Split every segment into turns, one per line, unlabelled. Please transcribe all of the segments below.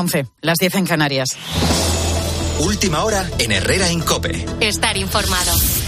11, las 10 en Canarias.
Última hora en Herrera en COPE.
Estar informado.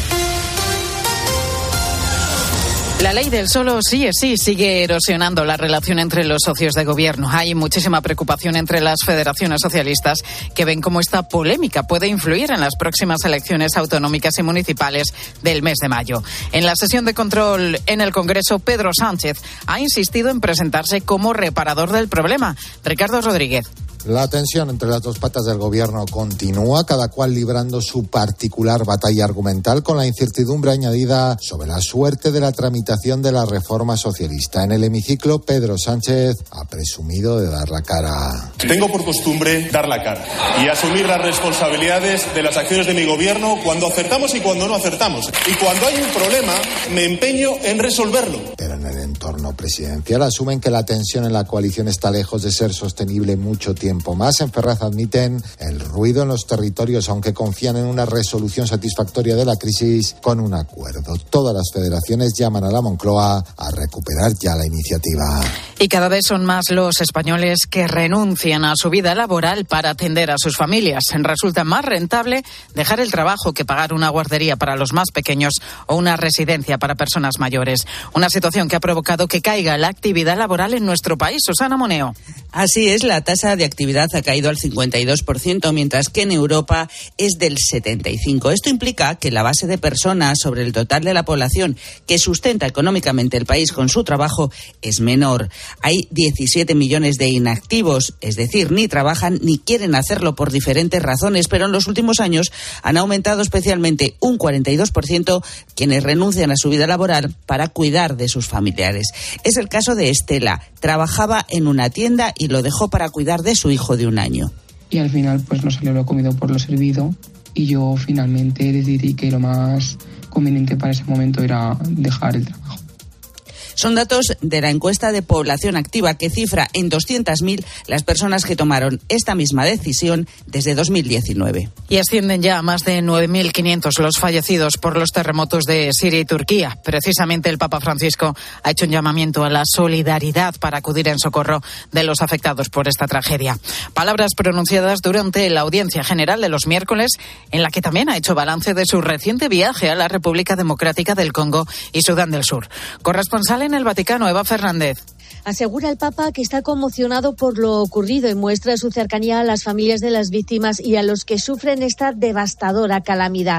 La ley del solo sí es sí sigue erosionando la relación entre los socios de gobierno. Hay muchísima preocupación entre las federaciones socialistas que ven cómo esta polémica puede influir en las próximas elecciones autonómicas y municipales del mes de mayo. En la sesión de control en el Congreso, Pedro Sánchez ha insistido en presentarse como reparador del problema. Ricardo Rodríguez.
La tensión entre las dos patas del gobierno continúa, cada cual librando su particular batalla argumental con la incertidumbre añadida sobre la suerte de la tramitación de la reforma socialista. En el hemiciclo, Pedro Sánchez ha presumido de dar la cara.
Tengo por costumbre dar la cara y asumir las responsabilidades de las acciones de mi gobierno cuando acertamos y cuando no acertamos. Y cuando hay un problema, me empeño en resolverlo.
Pero en el entorno presidencial asumen que la tensión en la coalición está lejos de ser sostenible mucho tiempo más. En Ferraz admiten el ruido en los territorios, aunque confían en una resolución satisfactoria de la crisis con un acuerdo. Todas las federaciones llaman a la Moncloa a recuperar ya la iniciativa.
Y cada vez son más los españoles que renuncian a su vida laboral para atender a sus familias. Resulta más rentable dejar el trabajo que pagar una guardería para los más pequeños o una residencia para personas mayores. Una situación que ha provocado que caiga la actividad laboral en nuestro país. Susana Moneo.
Así es, la tasa de actividad ha caído al 52%, mientras que en Europa es del 75%. Esto implica que la base de personas sobre el total de la población que sustenta económicamente el país con su trabajo es menor. Hay 17 millones de inactivos, es decir, ni trabajan ni quieren hacerlo por diferentes razones, pero en los últimos años han aumentado especialmente un 42% quienes renuncian a su vida laboral para cuidar de sus familiares. Es el caso de Estela. Trabajaba en una tienda y lo dejó para cuidar de su hijo de 1 año.
Y al final pues no salió lo comido por lo servido y yo finalmente decidí que lo más conveniente para ese momento era dejar el trabajo.
Son datos de la encuesta de población activa que cifra en 200.000 las personas que tomaron esta misma decisión desde 2019.
Y ascienden ya a más de 9.500 los fallecidos por los terremotos de Siria y Turquía. Precisamente el Papa Francisco ha hecho un llamamiento a la solidaridad para acudir en socorro de los afectados por esta tragedia. Palabras pronunciadas durante la audiencia general de los miércoles, en la que también ha hecho balance de su reciente viaje a la República Democrática del Congo y Sudán del Sur. Corresponsal en el Vaticano, Eva Fernández.
Asegura el Papa que está conmocionado por lo ocurrido y muestra su cercanía a las familias de las víctimas y a los que sufren esta devastadora calamidad.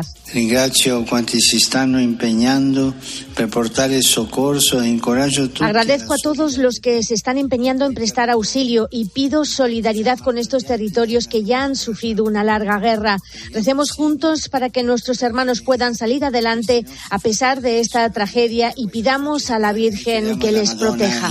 Agradezco a todos los que se están empeñando en prestar auxilio y pido solidaridad con estos territorios que ya han sufrido una larga guerra. Recemos juntos para que nuestros hermanos puedan salir adelante a pesar de esta tragedia y pidamos a la Virgen que les proteja.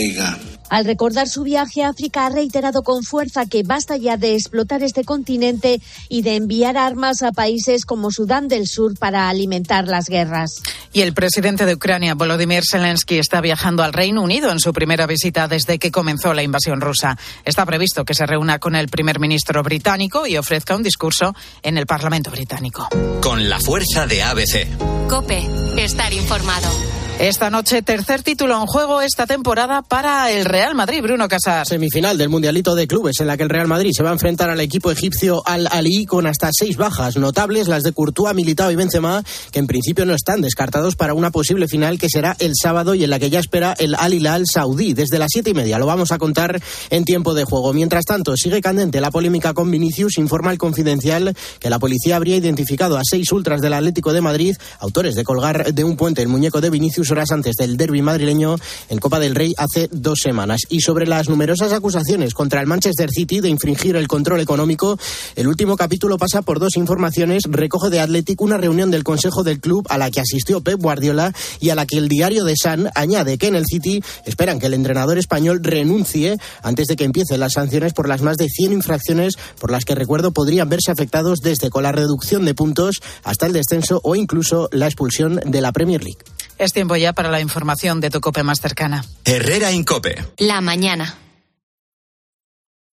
Al recordar su viaje a África, ha reiterado con fuerza que basta ya de explotar este continente y de enviar armas a países como Sudán del Sur para alimentar las guerras.
Y el presidente de Ucrania, Volodymyr Zelensky, está viajando al Reino Unido en su primera visita desde que comenzó la invasión rusa. Está previsto que se reúna con el primer ministro británico y ofrezca un discurso en el Parlamento británico.
Con la fuerza de ABC.
COPE. Estar informado.
Esta noche, tercer título en juego esta temporada para el Real Madrid. Bruno Casar.
Semifinal del Mundialito de Clubes en la que el Real Madrid se va a enfrentar al equipo egipcio Al-Ahly con hasta 6 bajas notables, las de Courtois, Militao y Benzema, que en principio no están descartados para una posible final que será el sábado y en la que ya espera el Al-Hilal saudí desde las 7:30. Lo vamos a contar en tiempo de juego. Mientras tanto, sigue candente la polémica con Vinicius. Informa el Confidencial que la policía habría identificado a 6 ultras del Atlético de Madrid, autores de colgar de un puente el muñeco de Vinicius horas antes del derbi madrileño en Copa del Rey hace 2 semanas. Y sobre las numerosas acusaciones contra el Manchester City de infringir el control económico, el último capítulo pasa por 2 informaciones. Recoge de Athletic una reunión del Consejo del Club a la que asistió Pep Guardiola y a la que el diario The Sun añade que en el City esperan que el entrenador español renuncie antes de que empiecen las sanciones por las más de 100 infracciones por las que, recuerdo, podrían verse afectados desde con la reducción de puntos hasta el descenso o incluso la expulsión de la Premier League.
Es tiempo ya para la información de tu COPE más cercana.
Herrera en COPE.
La mañana.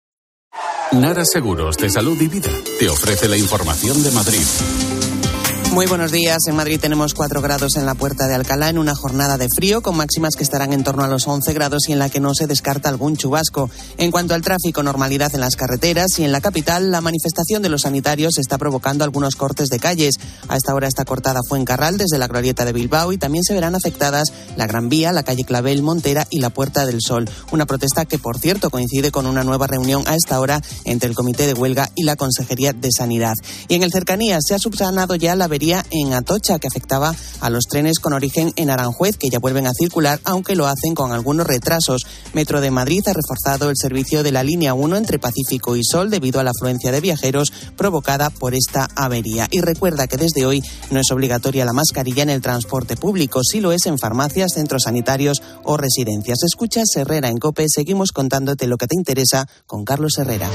Nara Seguros de Salud y Vida te ofrece la información de Madrid. Muy buenos días. En Madrid tenemos 4 grados en la Puerta de Alcalá en una jornada de frío con máximas que estarán en torno a los 11 grados y en la que no se descarta algún chubasco. En cuanto al tráfico, normalidad en las carreteras y en la capital, la manifestación de los sanitarios está provocando algunos cortes de calles. A esta hora está cortada Fuencarral desde la Glorieta de Bilbao y también se verán afectadas la Gran Vía, la calle Clavel, Montera y la Puerta del Sol. Una protesta que, por cierto, coincide con una nueva reunión a esta hora entre el Comité de Huelga y la Consejería de Sanidad. Y en el Cercanías se ha subsanado ya la avería en Atocha, que afectaba a los trenes con origen en Aranjuez, que ya vuelven a circular, aunque lo hacen con algunos retrasos. Metro de Madrid ha reforzado el servicio de la línea 1 entre Pacífico y Sol debido a la afluencia de viajeros provocada por esta avería. Y recuerda que desde hoy no es obligatoria la mascarilla en el transporte público, sí lo es en farmacias, centros sanitarios o residencias. Escuchas Herrera en COPE, seguimos contándote lo que te interesa con Carlos Herrera.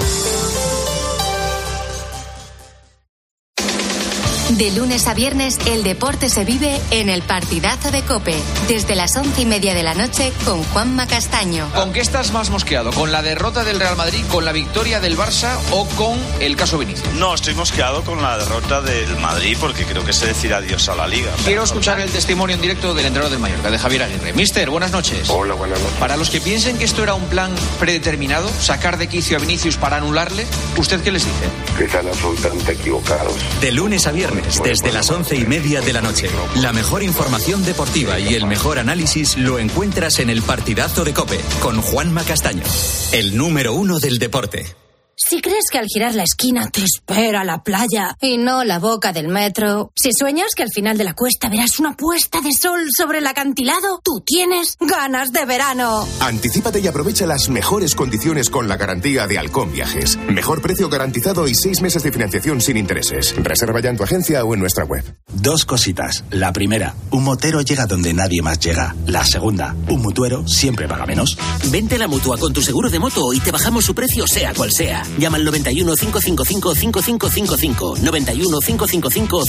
De lunes a viernes, el deporte se vive en el partidazo de COPE. Desde las 11:30 de la noche con Juanma Castaño.
¿Con qué estás más mosqueado? ¿Con la derrota del Real Madrid, con la victoria del Barça o con el caso Vinicius?
No, estoy mosqueado con la derrota del Madrid porque creo que se decir adiós a la Liga.
Quiero escuchar el testimonio en directo del entrenador del Mallorca, de Javier Aguirre. Mister, buenas noches.
Hola, buenas noches.
Para los que piensen que esto era un plan predeterminado, sacar de quicio a Vinicius para anularle, ¿usted qué les dice?
Que están absolutamente equivocados.
De lunes a viernes, desde las 11:30 de la noche. La mejor información deportiva y el mejor análisis lo encuentras en el partidazo de COPE con Juanma Castaño, el número 1 del deporte.
Si crees que al girar la esquina te espera la playa y no la boca del metro, si sueñas que al final de la cuesta verás una puesta de sol sobre el acantilado, tú tienes ganas de verano.
Anticípate y aprovecha las mejores condiciones con la garantía de Halcón Viajes. Mejor precio garantizado y 6 meses de financiación sin intereses. Reserva ya en tu agencia o en nuestra web.
2 cositas. La primera, un motero llega donde nadie más llega. La segunda, un mutuero siempre paga menos.
Vente a la Mutua con tu seguro de moto y te bajamos su precio sea cual sea. Llama al 91 555 5555. 91 555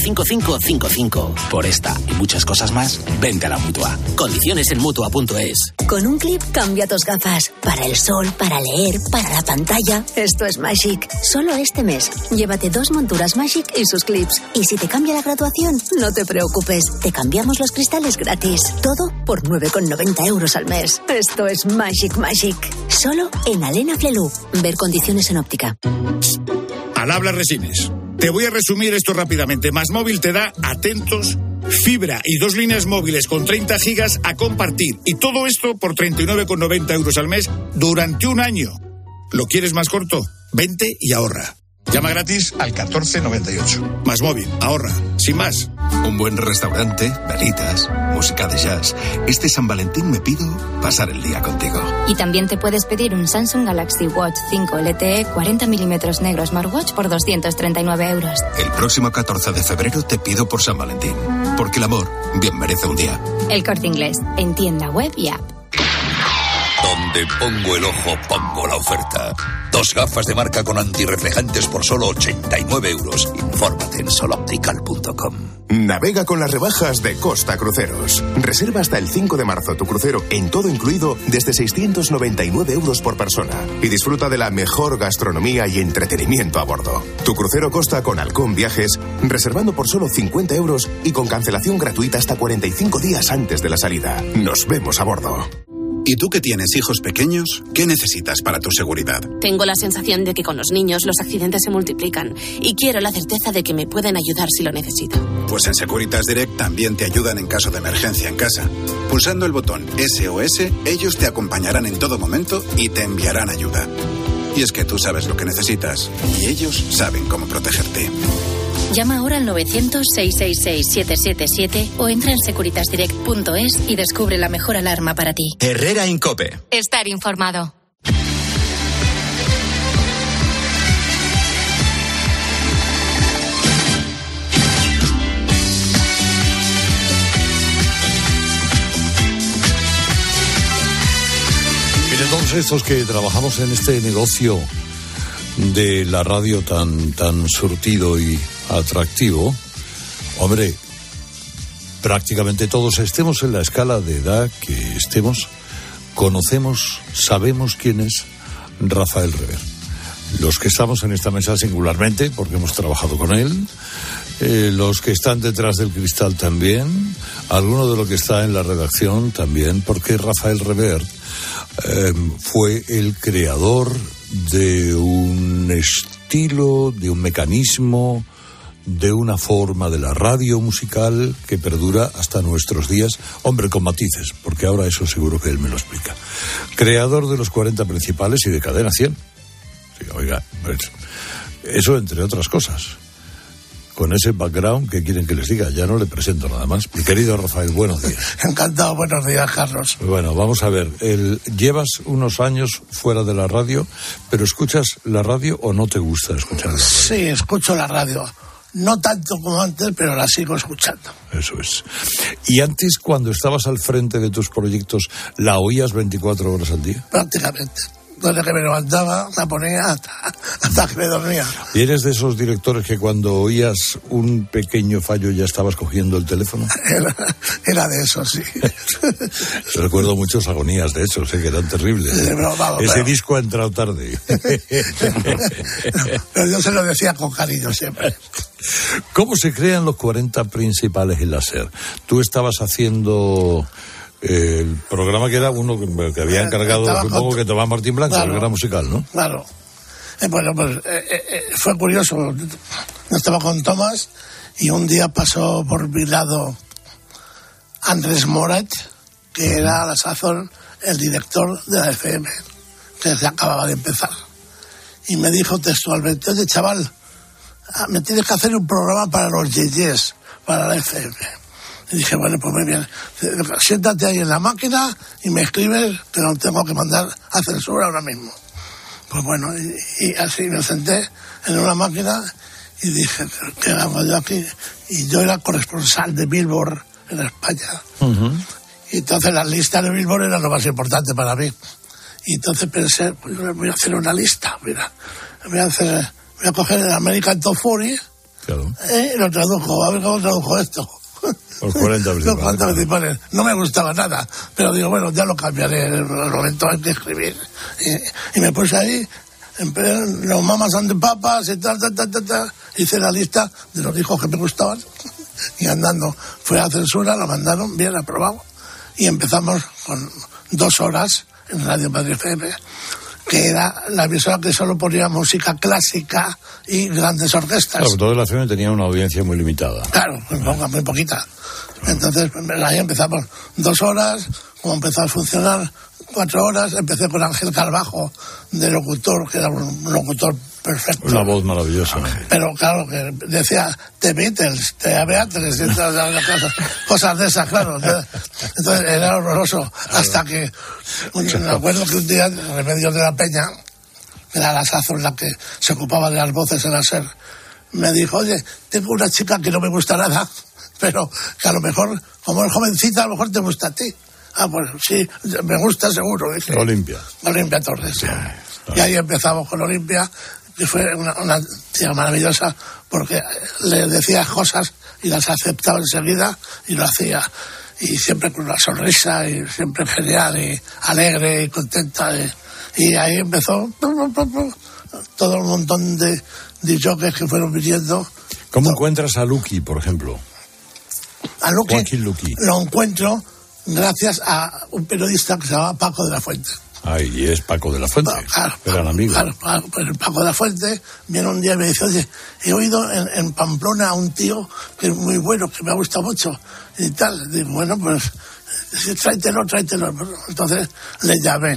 5555.
Por esta y muchas cosas más, vente a la Mutua.
Condiciones en Mutua.es.
Con un clip cambia tus gafas. Para el sol, para leer, para la pantalla. Esto es Magic. Solo este mes. Llévate 2 monturas Magic y sus clips. Y si te cambia la graduación, no te preocupes. Te cambiamos los cristales gratis. Todo por 9,90 € al mes. Esto es Magic Magic. Solo en Alena Flelu. Ver condiciones en óptica.
Al habla Resines. Te voy a resumir esto rápidamente. MásMóvil te da, atentos, fibra y 2 líneas móviles con 30 gigas a compartir. Y todo esto por 39,90 € al mes durante un año. ¿Lo quieres más corto? Vente y ahorra. Llama gratis al 1498. MásMóvil, ahorra, sin más.
Un buen restaurante, velitas, música de jazz. Este San Valentín me pido pasar el día contigo.
Y también te puedes pedir un Samsung Galaxy Watch 5 LTE 40 milímetros negro Smartwatch por 239 €.
El próximo 14 de febrero te pido por San Valentín. Porque el amor bien merece un día.
El Corte Inglés, en tienda web y app.
Donde pongo el ojo, pongo la oferta. 2 gafas de marca con antirreflejantes por solo 89 €. Infórmate en soloptical.com.
Navega con las rebajas de Costa Cruceros. Reserva hasta el 5 de marzo tu crucero en todo incluido desde 699 € por persona. Y disfruta de la mejor gastronomía y entretenimiento a bordo. Tu crucero Costa con Halcón Viajes, reservando por solo 50 € y con cancelación gratuita hasta 45 días antes de la salida. Nos vemos a bordo.
¿Y tú que tienes hijos pequeños? ¿Qué necesitas para tu seguridad?
Tengo la sensación de que con los niños los accidentes se multiplican y quiero la certeza de que me pueden ayudar si lo necesito.
Pues en Securitas Direct también te ayudan en caso de emergencia en casa. Pulsando el botón SOS, ellos te acompañarán en todo momento y te enviarán ayuda. Y es que tú sabes lo que necesitas y ellos saben cómo protegerte.
Llama ahora al 900-666-777 o entra en securitasdirect.es y descubre la mejor alarma para ti.
Herrera en COPE.
Estar informado.
Miren, todos estos que trabajamos en este negocio de la radio tan surtido y atractivo, hombre, prácticamente todos, estemos en la escala de edad que estemos, conocemos, sabemos quién es Rafael Rever. los que estamos en esta mesa singularmente, porque hemos trabajado con él, los que están detrás del cristal también, alguno de los que está en la redacción también, porque Rafael Revert fue el creador de un estilo, de un mecanismo, de una forma de la radio musical que perdura hasta nuestros días, hombre, con matices, porque ahora eso seguro que él me lo explica. Creador de los 40 principales y de Cadena 100. Sí, oiga, pues, eso entre otras cosas. Con ese background, ¿qué quieren que les diga? Ya no le presento nada más. Mi querido Rafael, buenos días.
Encantado, buenos días, Carlos.
Bueno, vamos a ver. Llevas unos años fuera de la radio, pero ¿escuchas la radio o no te gusta escuchar la radio?
Sí, escucho la radio. No tanto como antes, pero la sigo escuchando.
Eso es. ¿Y antes, cuando estabas al frente de tus proyectos, la oías 24 horas al día?
Prácticamente. Desde que me levantaba, la ponía hasta que me dormía.
¿Y eres de esos directores que cuando oías un pequeño fallo ya estabas cogiendo el teléfono?
Era de eso, sí.
Yo recuerdo muchas agonías de eso, sé que eran terribles. Ese disco ha entrado tarde.
Pero yo se lo decía con cariño siempre.
¿Cómo se crean los 40 principales en la SER? Tú estabas haciendo el programa que era uno que había encargado, supongo que Tomás Martín Blanco, claro, que era musical, ¿no?
Claro. Bueno, pues fue curioso. Yo estaba con Tomás y un día pasó por mi lado Andrés Morat, que era a la sazón el director de la FM, que se acababa de empezar. Y me dijo textualmente: oye, chaval, me tienes que hacer un programa para los yeyes, para la FM. Y dije, bueno, pues muy bien, siéntate ahí en la máquina y me escribes, que no tengo que mandar a censura ahora mismo. Pues bueno, y así me senté en una máquina y dije, ¿qué hago yo aquí? Y yo era corresponsal de Billboard en España. Y entonces las listas de Billboard eran lo más importante para mí. Y entonces pensé, pues voy a hacer una lista, mira, voy a coger el American Top 40, claro, y lo traduzco, a ver cómo tradujo esto.
Los 40
principales. No me gustaba nada, pero digo, bueno, ya lo cambiaré en el momento de escribir. Y me puse ahí, los Mamas and the Papas y tal. Hice la lista de los discos que me gustaban y andando fue a censura, lo mandaron, bien aprobado. Y empezamos con 2 horas en Radio Madrid FM, que era la emisora que solo ponía música clásica y grandes orquestas.
Claro, toda la FM tenía una audiencia muy limitada.
Claro, muy poquita. Entonces, ahí empezamos 2 horas, como empezó a funcionar 4 horas, empecé con Ángel Carbajo, de locutor, que era un locutor perfecto.
Una voz maravillosa.
Pero claro, que decía The Beatles, The Beatles, cosas de esas, claro. Entonces era horroroso, hasta que me acuerdo que un día, en Remedios de la Peña, que era la sazón la que se ocupaba de las voces en la SER, me dijo, oye, tengo una chica que no me gusta nada, pero que a lo mejor, como es jovencita, a lo mejor te gusta a ti. Ah, pues sí, me gusta seguro, dije.
Olimpia
Torres, sí. Y ahí empezamos con Olimpia, que fue una tía maravillosa, porque le decía cosas y las aceptaba enseguida y lo hacía. Y siempre con una sonrisa, y siempre genial, y alegre, y contenta. Y ahí empezó todo un montón de jockeys que fueron viniendo.
¿Cómo encuentras a Luqui, por ejemplo?
A Luqui lo encuentro gracias a un periodista que se llama Paco de la Fuente.
Ay, es Paco de la Fuente.
Claro,
eran amigos.
Claro, pues Paco de la Fuente viene un día y me dice, oye, he oído en Pamplona a un tío que es muy bueno, que me ha gustado mucho y tal. Digo, bueno, pues tráetelo. Entonces le llamé.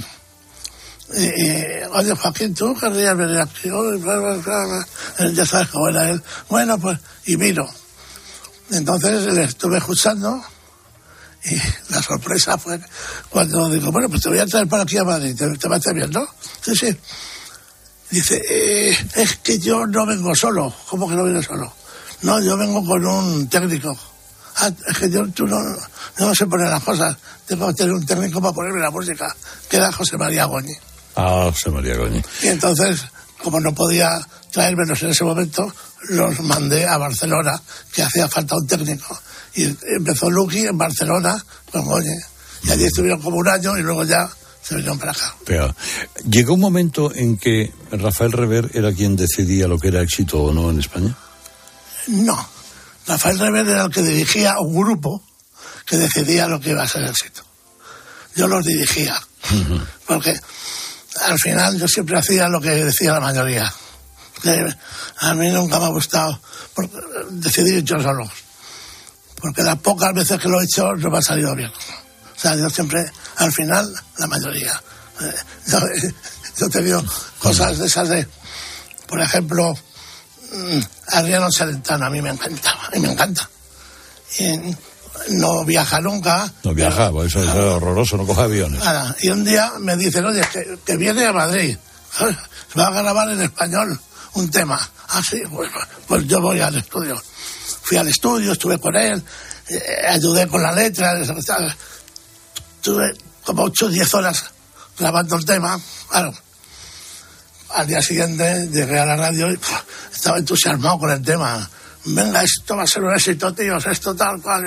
Oye, Joaquín, ¿tú querrías venir aquí? Ya sabes cómo era él. Bueno, pues, y vino. Entonces le estuve escuchando y la sorpresa fue cuando digo, bueno, pues te voy a traer para aquí a Madrid, ¿te parece bien, no? Sí. Dice, es que yo no vengo solo. ¿Cómo que no vienes solo? No, yo vengo con un técnico. Ah, es que yo no sé poner las cosas. Tengo que tener un técnico para ponerme la música, que era José María Goñi.
Ah, José María Goñi.
Y entonces, como no podía traérmelos en ese momento, los mandé a Barcelona, que hacía falta un técnico. Y empezó Luqui en Barcelona con Goñi. Y allí estuvieron como un año y luego ya se vinieron para acá.
Pero llegó un momento en que Rafael Rever era quien decidía lo que era éxito o no en España.
No, Rafael Rever era el que dirigía un grupo que decidía lo que iba a ser éxito. Yo los dirigía, porque al final yo siempre hacía lo que decía la mayoría. A mí nunca me ha gustado decidir yo solo, porque las pocas veces que lo he hecho no me ha salido bien. O sea, yo siempre, al final, la mayoría. Yo he tenido cosas de esas de, por ejemplo, Adriano Celentano, a mí me encantaba, y me encanta. Y no viaja nunca.
No viaja, pues eso es horroroso, no coge aviones.
Nada. Y un día me dicen, oye, que viene a Madrid, se va a grabar en español un tema. Ah, sí, pues yo voy al estudio. Fui al estudio, estuve con él, ayudé con la letra, estuve como 8 o 10 horas grabando el tema. Claro, al día siguiente llegué a la radio y estaba entusiasmado con el tema. Venga, esto va a ser un éxito, tíos, esto tal cual.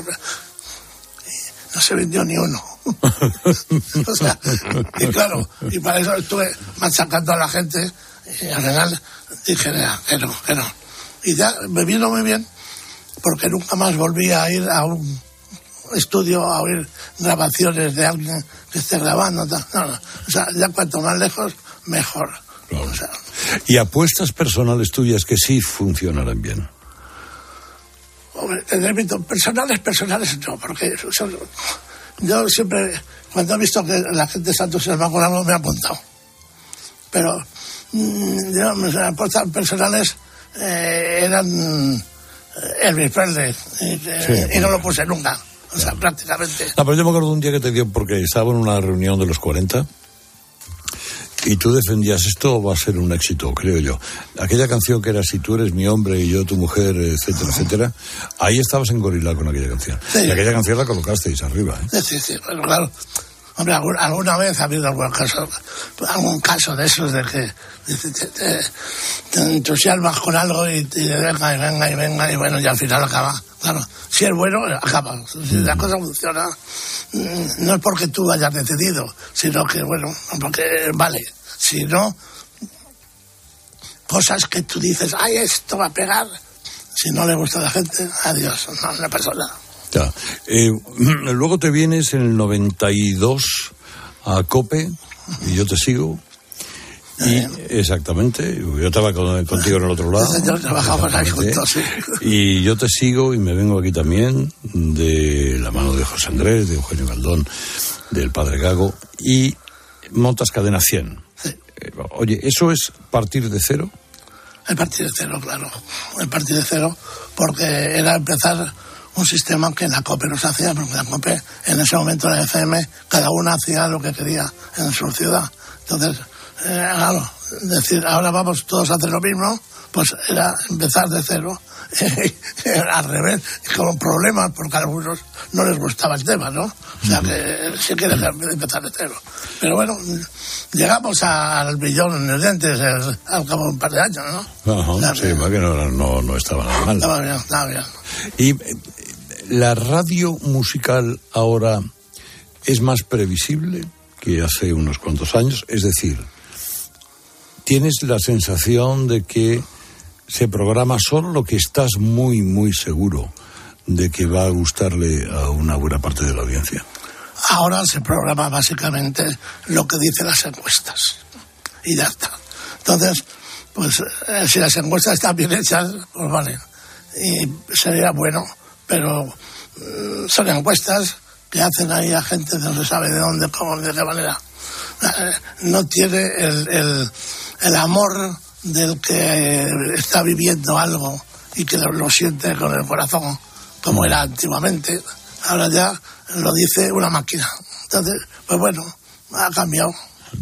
Y no se vendió ni uno. O sea, y claro, y para eso estuve machacando a la gente y al final dije, que no. Y ya me vino muy bien porque nunca más volví a ir a un estudio a oír grabaciones de alguien que esté grabando. No. O sea, ya cuanto más lejos, mejor.
Claro.
O sea,
¿y apuestas personales tuyas que sí funcionarán bien?
Hombre, te repito, personales no, porque yo siempre, cuando he visto que la gente se entusiasma con algo, me he apuntado. Pero yo, mis apuestas personales eran Elvis Presley, y no lo puse nunca, o sea, prácticamente.
No, pero yo me acuerdo de un día que te dio, porque estaba en una reunión de los 40 y tú defendías, esto va a ser un éxito, creo yo. Aquella canción que era Si tú eres mi hombre y yo tu mujer, etcétera, etcétera, ahí estabas en Gorila con aquella canción. Sí. Y aquella canción la colocasteis arriba, ¿eh?
Sí, bueno, claro. Hombre, alguna vez ha habido algún caso de esos de que te entusiasmas con algo y venga, y bueno, y al final acaba. Claro, si es bueno, acaba. Si la cosa funciona, no es porque tú hayas decidido, sino que, bueno, porque vale. Si no, cosas que tú dices, ay, esto va a pegar, si no le gusta a la gente, adiós, no le pasa nada.
Ya. Luego te vienes en el 92 a COPE y yo te sigo. Y exactamente, yo estaba contigo en el otro lado.
Trabajamos ahí juntos, sí.
Y yo te sigo y me vengo aquí también de la mano de José Andrés, de Eugenio Galdón, del Padre Gago, y montas Cadena 100.
Sí.
Oye, ¿eso es partir de cero?
El partir de cero, claro. El partir de cero, porque era empezar un sistema que en la COPE no se hacía, porque la COPE, en ese momento la FM, cada una hacía lo que quería en su ciudad. Entonces, claro, decir, ahora vamos todos a hacer lo mismo, pues era empezar de cero, al revés, con problemas, porque a algunos no les gustaba el tema, ¿no? O sea, que sí quiere empezar de cero. Pero bueno, llegamos al millón de oyentes al cabo de un par de años, ¿no?
Ajá, o sea, sí, que no estaba nada mal.
Estaba bien.
Y la radio musical ahora es más previsible que hace unos cuantos años, es decir, ¿tienes la sensación de que se programa solo lo que estás muy, muy seguro de que va a gustarle a una buena parte de la audiencia?
Ahora se programa básicamente lo que dicen las encuestas y ya está. Entonces, pues si las encuestas están bien hechas, pues vale, y sería bueno, pero son encuestas que hacen ahí a gente que no se sabe de dónde, cómo, de qué manera. No tiene el amor del que está viviendo algo y que lo siente con el corazón, como era antiguamente. Ahora ya lo dice una máquina. Entonces, pues bueno, ha cambiado.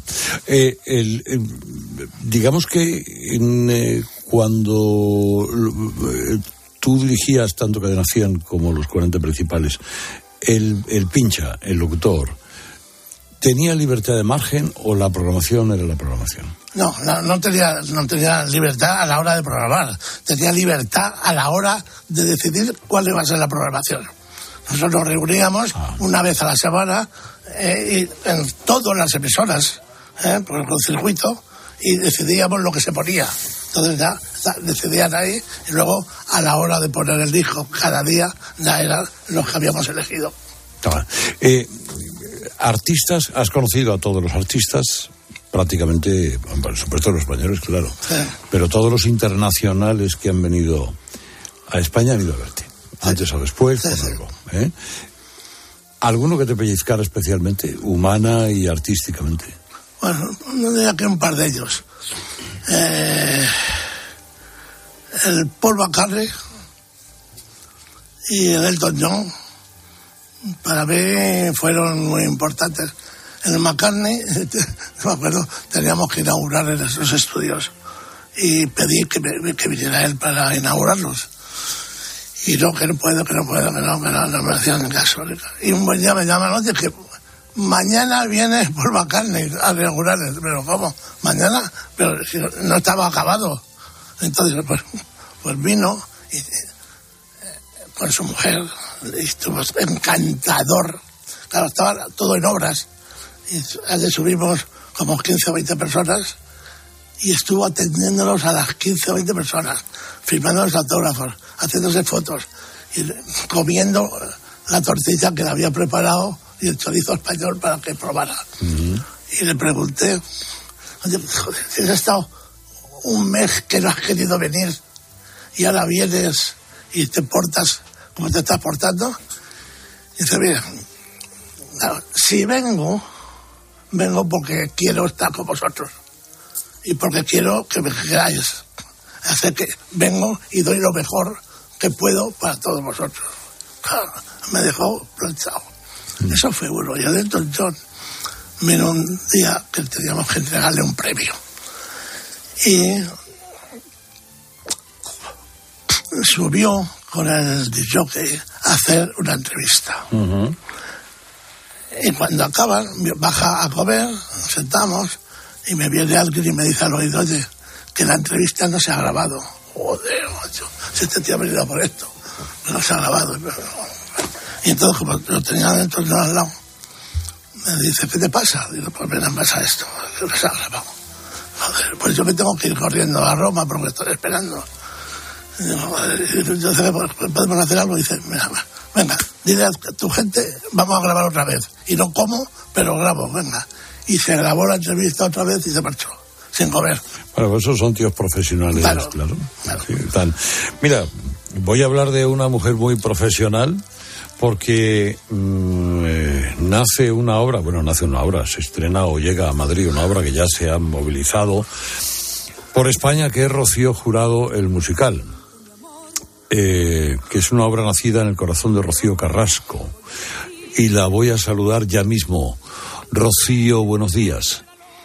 Digamos que cuando tú dirigías tanto Cadena 100 como los 40 principales, el pincha, el locutor, ¿tenía libertad de margen o la programación era la programación?
No tenía libertad a la hora de programar. Tenía libertad a la hora de decidir cuál iba a ser la programación. Nosotros nos reuníamos una vez a la semana y en todas las emisoras, por el circuito, y decidíamos lo que se ponía. Entonces ya decidían ahí, y luego a la hora de poner el disco cada día ya eran los que habíamos elegido.
Artistas, has conocido a todos los artistas, prácticamente, por supuesto los españoles, claro, pero todos los internacionales que han venido a España han ido a verte, antes o después, con algo. ¿Alguno que te pellizcara especialmente, humana y artísticamente?
Bueno, no diría que un par de ellos. El Paul McCartney y el Elton John, para mí fueron muy importantes. En el McCartney, no me acuerdo, teníamos que inaugurar en esos estudios y pedí que viniera él para inaugurarlos. Y no me hacían caso. Y un buen día me llaman, oye, que mañana viene Paul McCartney a inaugurar, pero ¿cómo? ¿Mañana? Pero si no estaba acabado. Entonces, pues vino y, con su mujer, y estuvo encantador. Claro, estaba todo en obras. Y allí subimos como 15 o 20 personas y estuvo atendiéndolos a las 15 o 20 personas, firmando los autógrafos, haciéndose fotos y comiendo la tortilla que le había preparado y el chorizo español para que probara. Y le pregunté, oye, joder, si has estado un mes que no has querido venir y ahora vienes y te portas como te estás portando. Y dice, mira, claro, si vengo porque quiero estar con vosotros y porque quiero que me queráis. Así que vengo y doy lo mejor que puedo para todos vosotros. Claro, me dejó planchado. Eso fue uno. Y adentro John vino un día que teníamos que entregarle un premio. Y subió con el disjockey a hacer una entrevista. Y cuando acaban, baja a comer, nos sentamos, y me viene alguien y me dice al oído, oye, que la entrevista no se ha grabado. Joder, macho, si este tío ha venido por esto, no se ha grabado. Y entonces, como lo tenía dentro de al lado, me dice, ¿qué te pasa? Digo, pues me pasa esto, que no se ha grabado. Joder, pues yo me tengo que ir corriendo a Roma porque estoy esperando. Y digo, joder, ¿podemos hacer algo? Y dice, mira, venga, dile a tu gente, vamos a grabar otra vez. Y no como, pero grabo, venga. Y se grabó la entrevista otra vez y se marchó, sin comer.
Bueno, pues esos son tíos profesionales, claro. Sí, mira, voy a hablar de una mujer muy profesional porque nace una obra, se estrena o llega a Madrid una obra que ya se ha movilizado por España, que es Rocío Jurado, el musical. Que es una obra nacida en el corazón de Rocío Carrasco. Y la voy a saludar ya mismo. Rocío, buenos días.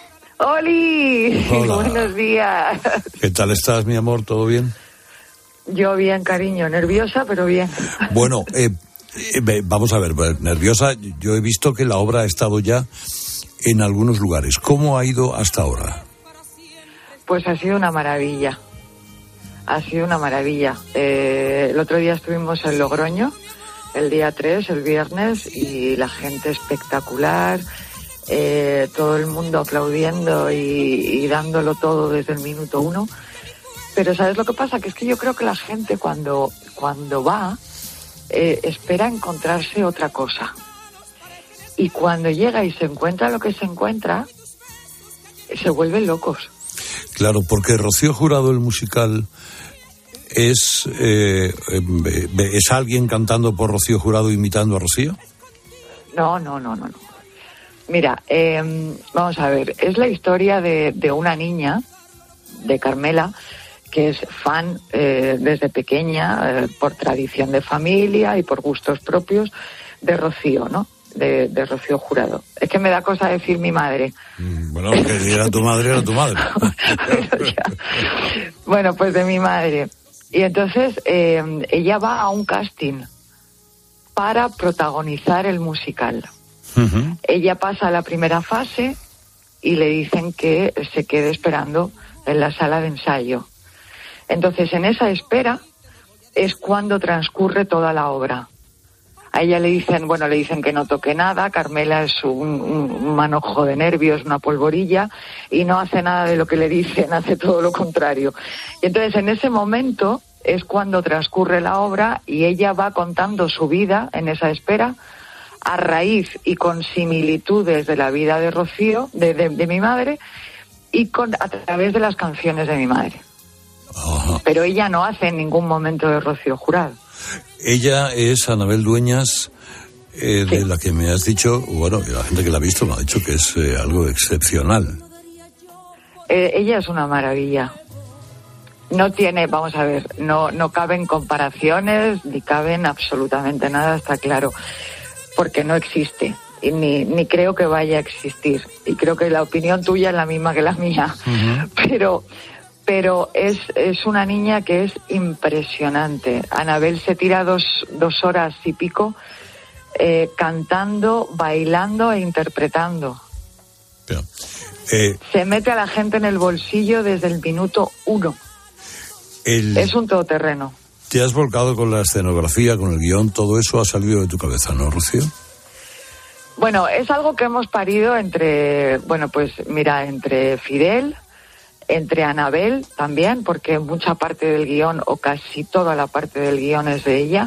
¡Oli!
Hola.
Buenos días.
¿Qué tal estás, mi amor? ¿Todo bien?
Yo bien, cariño. Nerviosa, pero bien.
Bueno, vamos a ver, nerviosa. Yo he visto que la obra ha estado ya en algunos lugares. ¿Cómo ha ido hasta ahora?
Pues ha sido una maravilla. Ha sido una maravilla. El otro día estuvimos en Logroño, el día 3, el viernes, y la gente espectacular, todo el mundo aplaudiendo y dándolo todo desde el minuto 1. Pero ¿sabes lo que pasa? Que es que yo creo que la gente cuando va espera encontrarse otra cosa. Y cuando llega y se encuentra lo que se encuentra, se vuelven locos.
Claro, porque Rocío Jurado, el musical, ¿es alguien cantando por Rocío Jurado imitando a Rocío?
No. Mira, vamos a ver, es la historia de una niña, de Carmela, que es fan desde pequeña, por tradición de familia y por gustos propios, de Rocío, ¿no? De Rocío Jurado. Es que me da cosa decir mi madre.
Bueno, que era tu madre,
Bueno, pues de mi madre. Y entonces ella va a un casting para protagonizar el musical. Ella pasa a la primera fase y le dicen que se quede esperando en la sala de ensayo. Entonces, en esa espera es cuando transcurre toda la obra. A ella le dicen que no toque nada. Carmela es un manojo de nervios, una polvorilla, y no hace nada de lo que le dicen, hace todo lo contrario. Y entonces en ese momento es cuando transcurre la obra y ella va contando su vida en esa espera, a raíz y con similitudes de la vida de Rocío, de mi madre, y a través de las canciones de mi madre.
Ajá.
Pero ella no hace en ningún momento de Rocío Jurado.
Ella es Anabel Dueñas,
Sí.
de la que me has dicho, bueno, y la gente que la ha visto me ha dicho que es algo excepcional.
Ella es una maravilla. No tiene, vamos a ver, no caben comparaciones, ni caben absolutamente nada, está claro, porque no existe, y ni creo que vaya a existir. Y creo que la opinión tuya es la misma que la mía. Uh-huh. Pero es una niña que es impresionante. Anabel se tira dos horas y pico cantando, bailando e interpretando.
Pero,
se mete a la gente en el bolsillo desde el minuto 1. Es un todoterreno.
¿Te has volcado con la escenografía, con el guión? Todo eso ha salido de tu cabeza, ¿no, Rocío?
Bueno, es algo que hemos parido entre Fidel, entre Anabel también, porque mucha parte del guión, o casi toda la parte del guión, es de ella,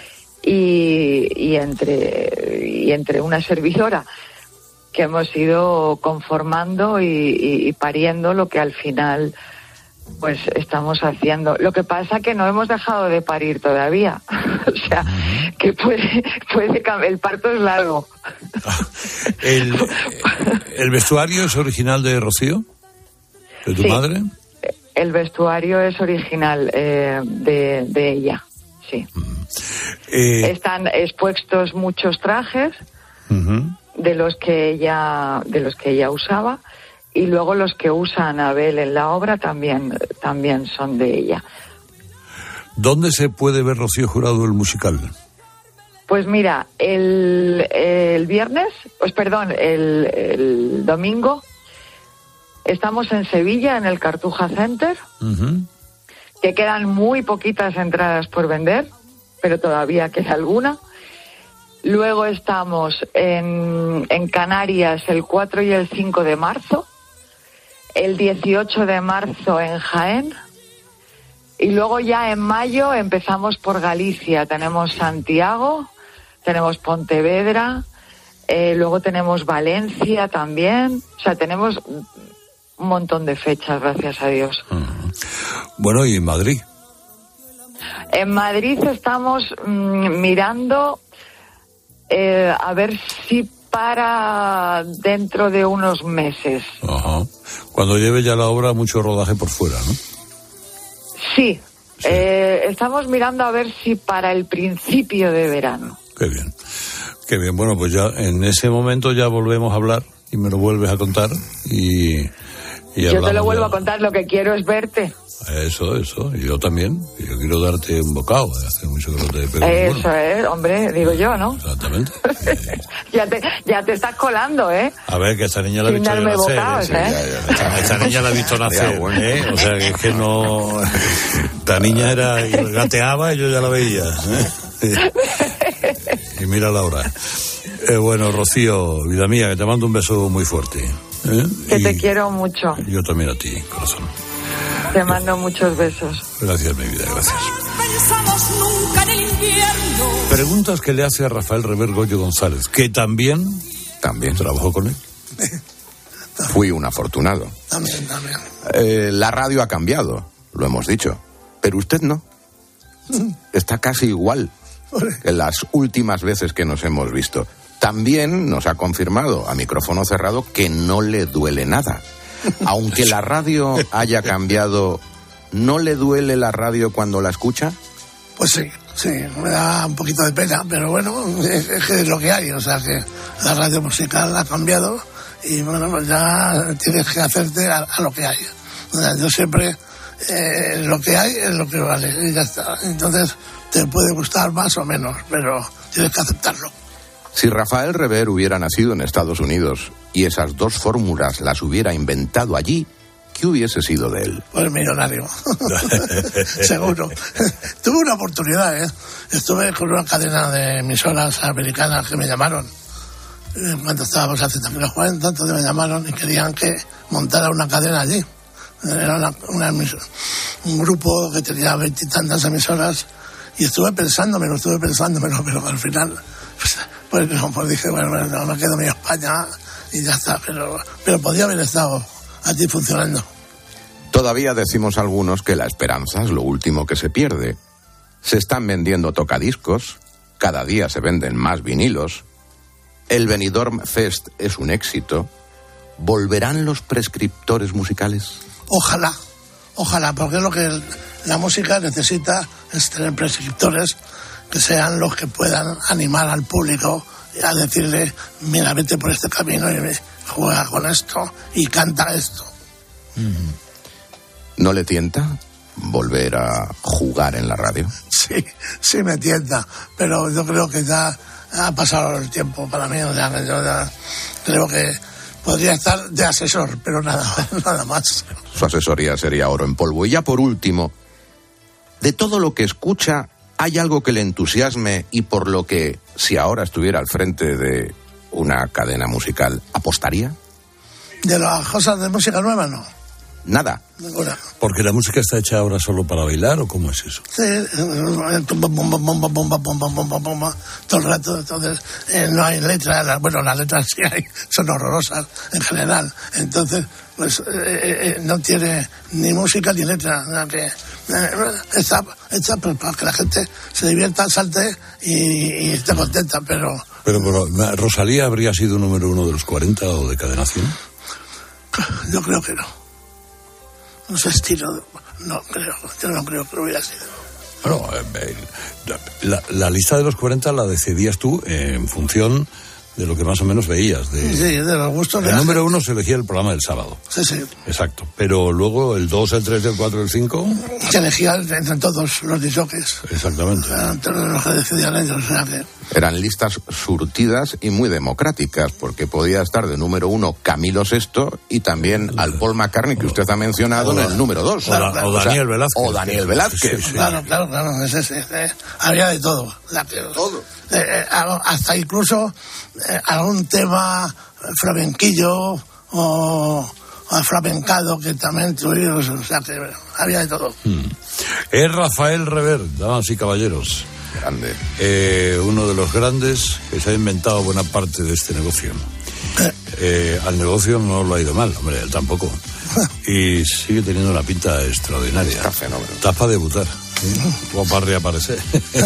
y entre una servidora, que hemos ido conformando y pariendo lo que al final pues estamos haciendo. Lo que pasa que no hemos dejado de parir todavía. O sea, que puede cambiar. El parto es largo.
¿El vestuario es original de Rocío? ¿De tu madre?
El vestuario es original de ella, sí. Están expuestos muchos trajes de los que ella usaba, y luego los que usa Anabel en la obra también son de ella.
¿Dónde se puede ver Rocío Jurado el musical?
Pues mira, el domingo estamos en Sevilla, en el Cartuja Center, que quedan muy poquitas entradas por vender, pero todavía queda alguna. Luego estamos en Canarias el 4 y el 5 de marzo, el 18 de marzo en Jaén, y luego ya en mayo empezamos por Galicia. Tenemos Santiago, tenemos Pontevedra, luego tenemos Valencia también. O sea, tenemos un montón de fechas, gracias a Dios.
Bueno, ¿y en Madrid?
En Madrid estamos mirando a ver si para dentro de unos meses.
Ajá. Cuando lleve ya la obra, mucho rodaje por fuera, ¿no?
Sí. Estamos mirando a ver si para el principio de verano.
Qué bien. Qué bien. Bueno, pues ya en ese momento ya volvemos a hablar y me lo vuelves a contar y
yo te lo vuelvo a contar, lo que quiero es verte.
Eso, y yo también. Yo quiero darte un bocado, hace mucho que no te pego.
Eso es, hombre, digo yo, ¿no?
Exactamente.
ya te estás colando, ¿eh?
A ver, que esta niña la he visto nacer.
Bocados,
Esta niña la he visto nacer, ¿eh? O sea, que es que no... Esta niña gateaba y yo ya la veía, ¿eh? Y mira la hora. Bueno, Rocío, vida mía, que te mando un beso muy fuerte.
Que te quiero mucho.
Yo también a ti, corazón.
Te mando muchos besos.
Gracias, mi vida, gracias. Preguntas que le hace a Rafael Rever Goyo González, que también trabajó con él.
Fui un afortunado.
También.
La radio ha cambiado, lo hemos dicho, pero usted no. Está casi igual que las últimas veces que nos hemos visto. También nos ha confirmado a micrófono cerrado que no le duele nada. Aunque la radio haya cambiado, ¿no le duele la radio cuando la escucha?
Pues sí, me da un poquito de pena, pero bueno, es que es lo que hay. O sea que la radio musical ha cambiado y bueno, pues ya tienes que hacerte a lo que hay. O sea, yo siempre, lo que hay es lo que vale y ya está. Entonces te puede gustar más o menos, pero tienes que aceptarlo.
Si Rafael Rever hubiera nacido en Estados Unidos y esas dos fórmulas las hubiera inventado allí, ¿qué hubiese sido de él?
Pues millonario. Seguro. Tuve una oportunidad, Estuve con una cadena de emisoras americanas que me llamaron. Cuando estábamos haciendo los 40, entonces me llamaron y querían que montara una cadena allí. Era un grupo que tenía 20 y tantas emisoras y estuve pensándomelo, pero al final pues dije, bueno, me quedo en España y ya está, pero podía haber estado allí funcionando.
Todavía decimos algunos que la esperanza es lo último que se pierde. Se están vendiendo tocadiscos, cada día se venden más vinilos, el Benidorm Fest es un éxito. ¿Volverán los prescriptores musicales? Ojalá, porque lo que la música necesita es tener prescriptores que sean los que puedan animar al público a decirle, mira, vete por este camino y juega con esto y canta esto. ¿No le tienta volver a jugar en la radio?
Sí me tienta, pero yo creo que ya ha pasado el tiempo para mí, yo ya creo que podría estar de asesor, pero nada más.
Su asesoría sería oro en polvo. Y ya por último, de todo lo que escucha, ¿hay algo que le entusiasme y por lo que, si ahora estuviera al frente de una cadena musical, apostaría?
¿De las cosas de música nueva, no?
Nada.
Ninguna.
¿Porque la música está hecha ahora solo para bailar o cómo es eso?
Sí, bomba, todo el rato. Entonces, no hay letras. Bueno, las letras sí hay, son horrorosas en general. Entonces, pues no tiene ni música ni letra. Está hecha para que la gente se divierta, salte y esté contenta, pero...
Pero ¿Rosalía habría sido número 1 de los 40 o de Cadena 100?
Yo creo que no. Su estilo, yo no creo que lo hubiera sido.
Bueno, la lista de los 40 la decidías tú en función de lo que más o menos veías. Sí,
de los gustos.
El número 1 se elegía el programa del sábado.
Sí.
Exacto. Pero luego el 2, el 3, el 4, el 5...
Se elegía entre todos los disjockeys.
Exactamente.
Entre los que decidían ellos. O sea que...
Eran listas surtidas y muy democráticas, porque podía estar de número 1 Camilo VI y también al Paul McCartney, que usted ha mencionado, en el número 2.
O Daniel Velázquez.
O Daniel Velázquez.
Sí. Claro. Había de todo.
Todo.
Hasta incluso algún tema flamenquillo o flamencado que también tuvimos, o sea que había de todo.
Es Rafael Rever, damas y caballeros.
Grande.
Uno de los grandes que se ha inventado buena parte de este negocio. Al negocio no lo ha ido mal, hombre, él tampoco. Y sigue teniendo una pinta extraordinaria.
Está fenómeno.
Estás para debutar. O para reaparecer.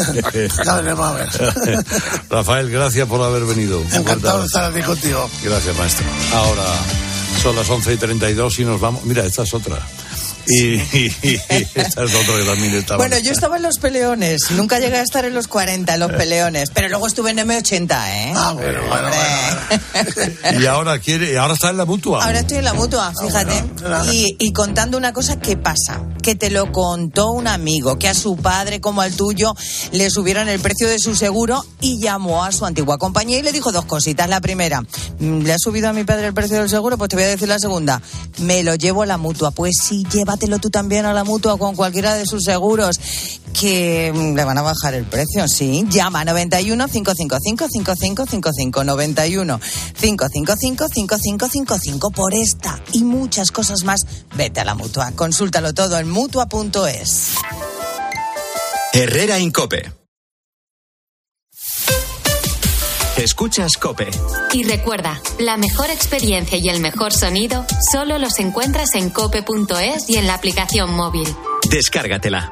Rafael, gracias por haber venido.
Encantado de estar aquí contigo.
Gracias, maestro. Ahora son las 11:32 y nos vamos. Mira, esta es otra. Y esta es otra que también estaba.
Bueno, yo estaba en los Peleones. Nunca llegué a estar en los 40, en los Peleones. Pero luego estuve en M80, ¿eh?
Bueno.
Y ahora está en la Mutua.
Ahora estoy en la Mutua, fíjate. Y contando una cosa que pasa. Que te lo contó un amigo. Que a su padre, como al tuyo, le subieron el precio de su seguro y llamó a su antigua compañía y le dijo 2 cositas. La primera, ¿le ha subido a mi padre el precio del seguro? Pues te voy a decir la segunda. Me lo llevo a la Mutua. Pues sí, llévatelo tú también a la Mutua con cualquiera de sus seguros, que le van a bajar el precio, sí. Llama 91 555 5555 91 555 5555 por esta y muchas cosas más. Vete a la Mutua. Consúltalo todo en mutua.es.
Herrera Incope. Escuchas COPE.
Y recuerda, la mejor experiencia y el mejor sonido solo los encuentras en cope.es y en la aplicación móvil.
Descárgatela.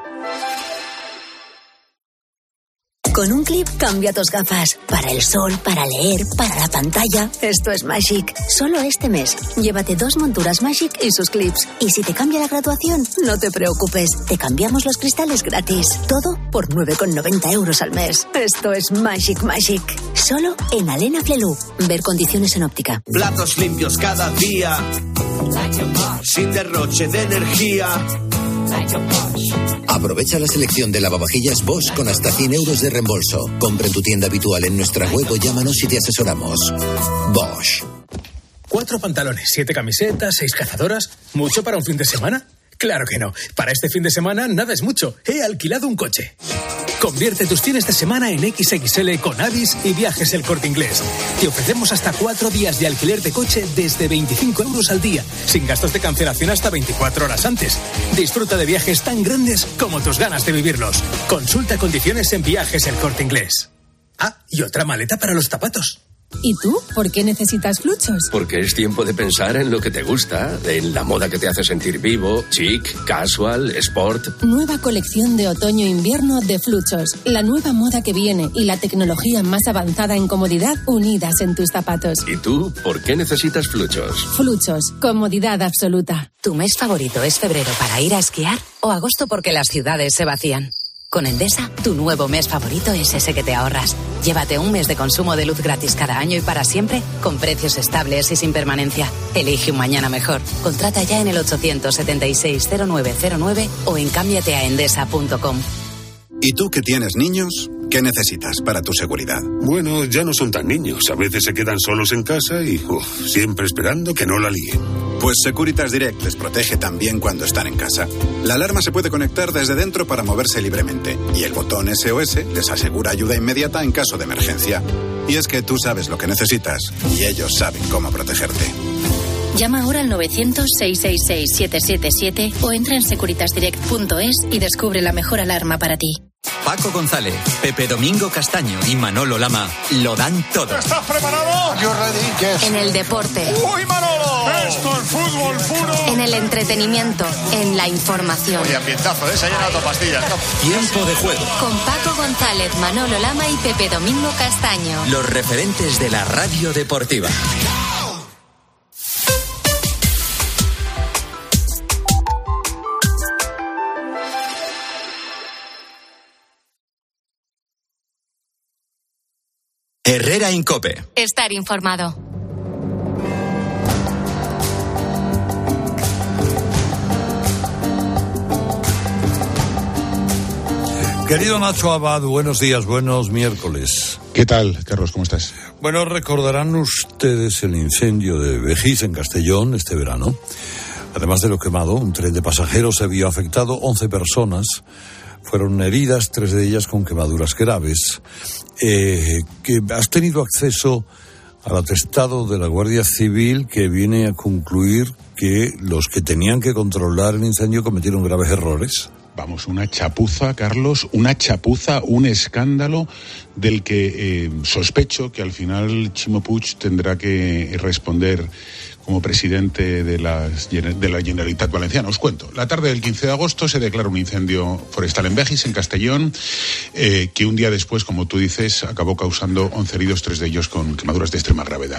Con un clip cambia tus gafas. Para el sol, para leer, para la pantalla. Esto es Magic. Solo este mes. Llévate 2 monturas Magic y sus clips. Y si te cambia la graduación, no te preocupes. Te cambiamos los cristales gratis. Todo por 9,90 € al mes. Esto es Magic. Solo en Alena Flelu. Ver condiciones en óptica.
Platos limpios cada día. Sin derroche de energía.
Aprovecha la selección de lavavajillas Bosch con hasta 100 € de reembolso. Compra en tu tienda habitual en nuestra web o llámanos y te asesoramos. Bosch.
4 pantalones, 7 camisetas, 6 cazadoras. ¿Mucho para un fin de semana? Claro que no. Para este fin de semana nada es mucho. He alquilado un coche. Convierte tus fines de semana en XXL con Avis y Viajes El Corte Inglés. Te ofrecemos hasta 4 días de alquiler de coche desde 25 euros al día, sin gastos de cancelación hasta 24 horas antes. Disfruta de viajes tan grandes como tus ganas de vivirlos. Consulta condiciones en Viajes El Corte Inglés. Ah, y otra maleta para los zapatos.
¿Y tú? ¿Por qué necesitas Fluchos?
Porque es tiempo de pensar en lo que te gusta, en la moda que te hace sentir vivo, chic, casual, sport.
Nueva colección de otoño-invierno de Fluchos. La nueva moda que viene y la tecnología más avanzada en comodidad unidas en tus zapatos.
¿Y tú? ¿Por qué necesitas Fluchos?
Fluchos. Comodidad absoluta.
¿Tu mes favorito es febrero para ir a esquiar o agosto porque las ciudades se vacían? Con Endesa, tu nuevo mes favorito es ese que te ahorras. Llévate un mes de consumo de luz gratis cada año y para siempre, con precios estables y sin permanencia. Elige un mañana mejor. Contrata ya en el 876-0909 o en cámbiateaendesa.com.
¿Y tú que tienes niños? ¿Qué necesitas para tu seguridad?
Bueno, ya no son tan niños. A veces se quedan solos en casa y siempre esperando que no la líen.
Pues Securitas Direct les protege también cuando están en casa. La alarma se puede conectar desde dentro para moverse libremente y el botón SOS les asegura ayuda inmediata en caso de emergencia. Y es que tú sabes lo que necesitas y ellos saben cómo protegerte.
Llama ahora al 900-666-777 o entra en securitasdirect.es y descubre la mejor alarma para ti.
Paco González, Pepe Domingo Castaño y Manolo Lama lo dan todo.
¿Estás preparado?
Yo ready, yes.
En el deporte.
¡Uy, Manolo! Esto es fútbol puro.
En el entretenimiento. En la información.
Oye, ambientazo, se ha llenado pastillas.
Tiempo de juego.
Con Paco González, Manolo Lama y Pepe Domingo Castaño.
Los referentes de la radio deportiva. Herrera Incope.
Estar informado.
Querido Nacho Abad, buenos días, buenos miércoles.
¿Qué tal, Carlos? ¿Cómo estás?
Bueno, recordarán ustedes el incendio de Vejiz en Castellón este verano. Además de lo quemado, un tren de pasajeros se vio afectado, 11 personas fueron heridas, 3 de ellas con quemaduras graves. Que has tenido acceso al atestado de la Guardia Civil que viene a concluir que los que tenían que controlar el incendio cometieron graves errores.
Vamos, una chapuza, Carlos, una chapuza, un escándalo del que sospecho que al final Ximo Puig tendrá que responder como presidente de la Generalitat Valenciana. Os cuento. La tarde del 15 de agosto se declara un incendio forestal en Vejiz, en Castellón, que un día después, como tú dices, acabó causando 11 heridos, 3 de ellos con quemaduras de extrema gravedad.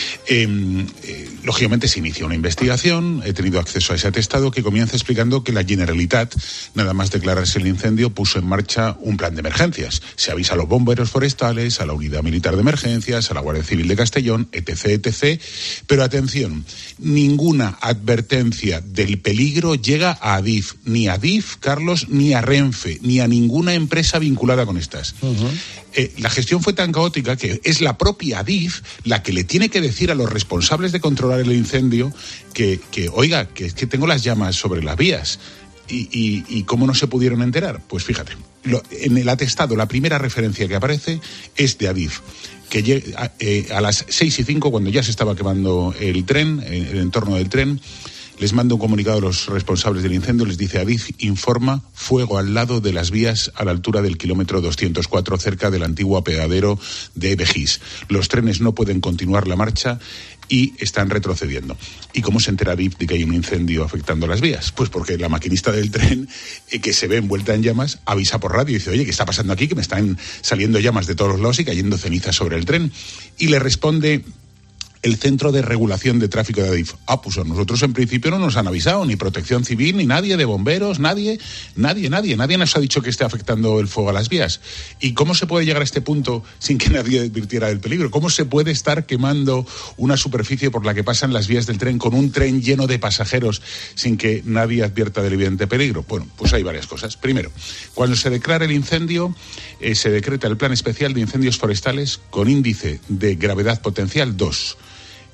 Lógicamente se inició una investigación, he tenido acceso a ese atestado que comienza explicando que la Generalitat, nada más declararse el incendio, puso en marcha un plan de emergencias. Se avisa a los bomberos forestales, a la Unidad Militar de Emergencias, a la Guardia Civil de Castellón, etc., etc., pero atención, ninguna advertencia del peligro llega a Adif, Carlos, ni a Renfe, ni a ninguna empresa vinculada con estas. La gestión fue tan caótica que es la propia Adif la que le tiene que decir a los responsables de controlar el incendio que oiga, que es que tengo las llamas sobre las vías. ¿Y cómo no se pudieron enterar? Pues fíjate, en el atestado la primera referencia que aparece es de Adif, que a las 6:05, cuando ya se estaba quemando el tren, el entorno del tren, les manda un comunicado a los responsables del incendio, les dice: Adif informa fuego al lado de las vías a la altura del kilómetro 204, cerca del antiguo apeadero de Vejiz. Los trenes no pueden continuar la marcha y están retrocediendo. ¿Y cómo se entera Adif de que hay un incendio afectando las vías? Pues porque la maquinista del tren, que se ve envuelta en llamas, avisa por radio y dice: oye, ¿qué está pasando aquí? Que me están saliendo llamas de todos los lados y cayendo cenizas sobre el tren. Y le responde el Centro de Regulación de Tráfico de Adif: pues a nosotros en principio no nos han avisado, ni Protección Civil, ni nadie de bomberos, nadie nos ha dicho que esté afectando el fuego a las vías. ¿Y cómo se puede llegar a este punto sin que nadie advirtiera del peligro? ¿Cómo se puede estar quemando una superficie por la que pasan las vías del tren con un tren lleno de pasajeros sin que nadie advierta del evidente peligro? Bueno, pues hay varias cosas. Primero, cuando se declara el incendio, se decreta el Plan Especial de Incendios Forestales con índice de gravedad potencial 2.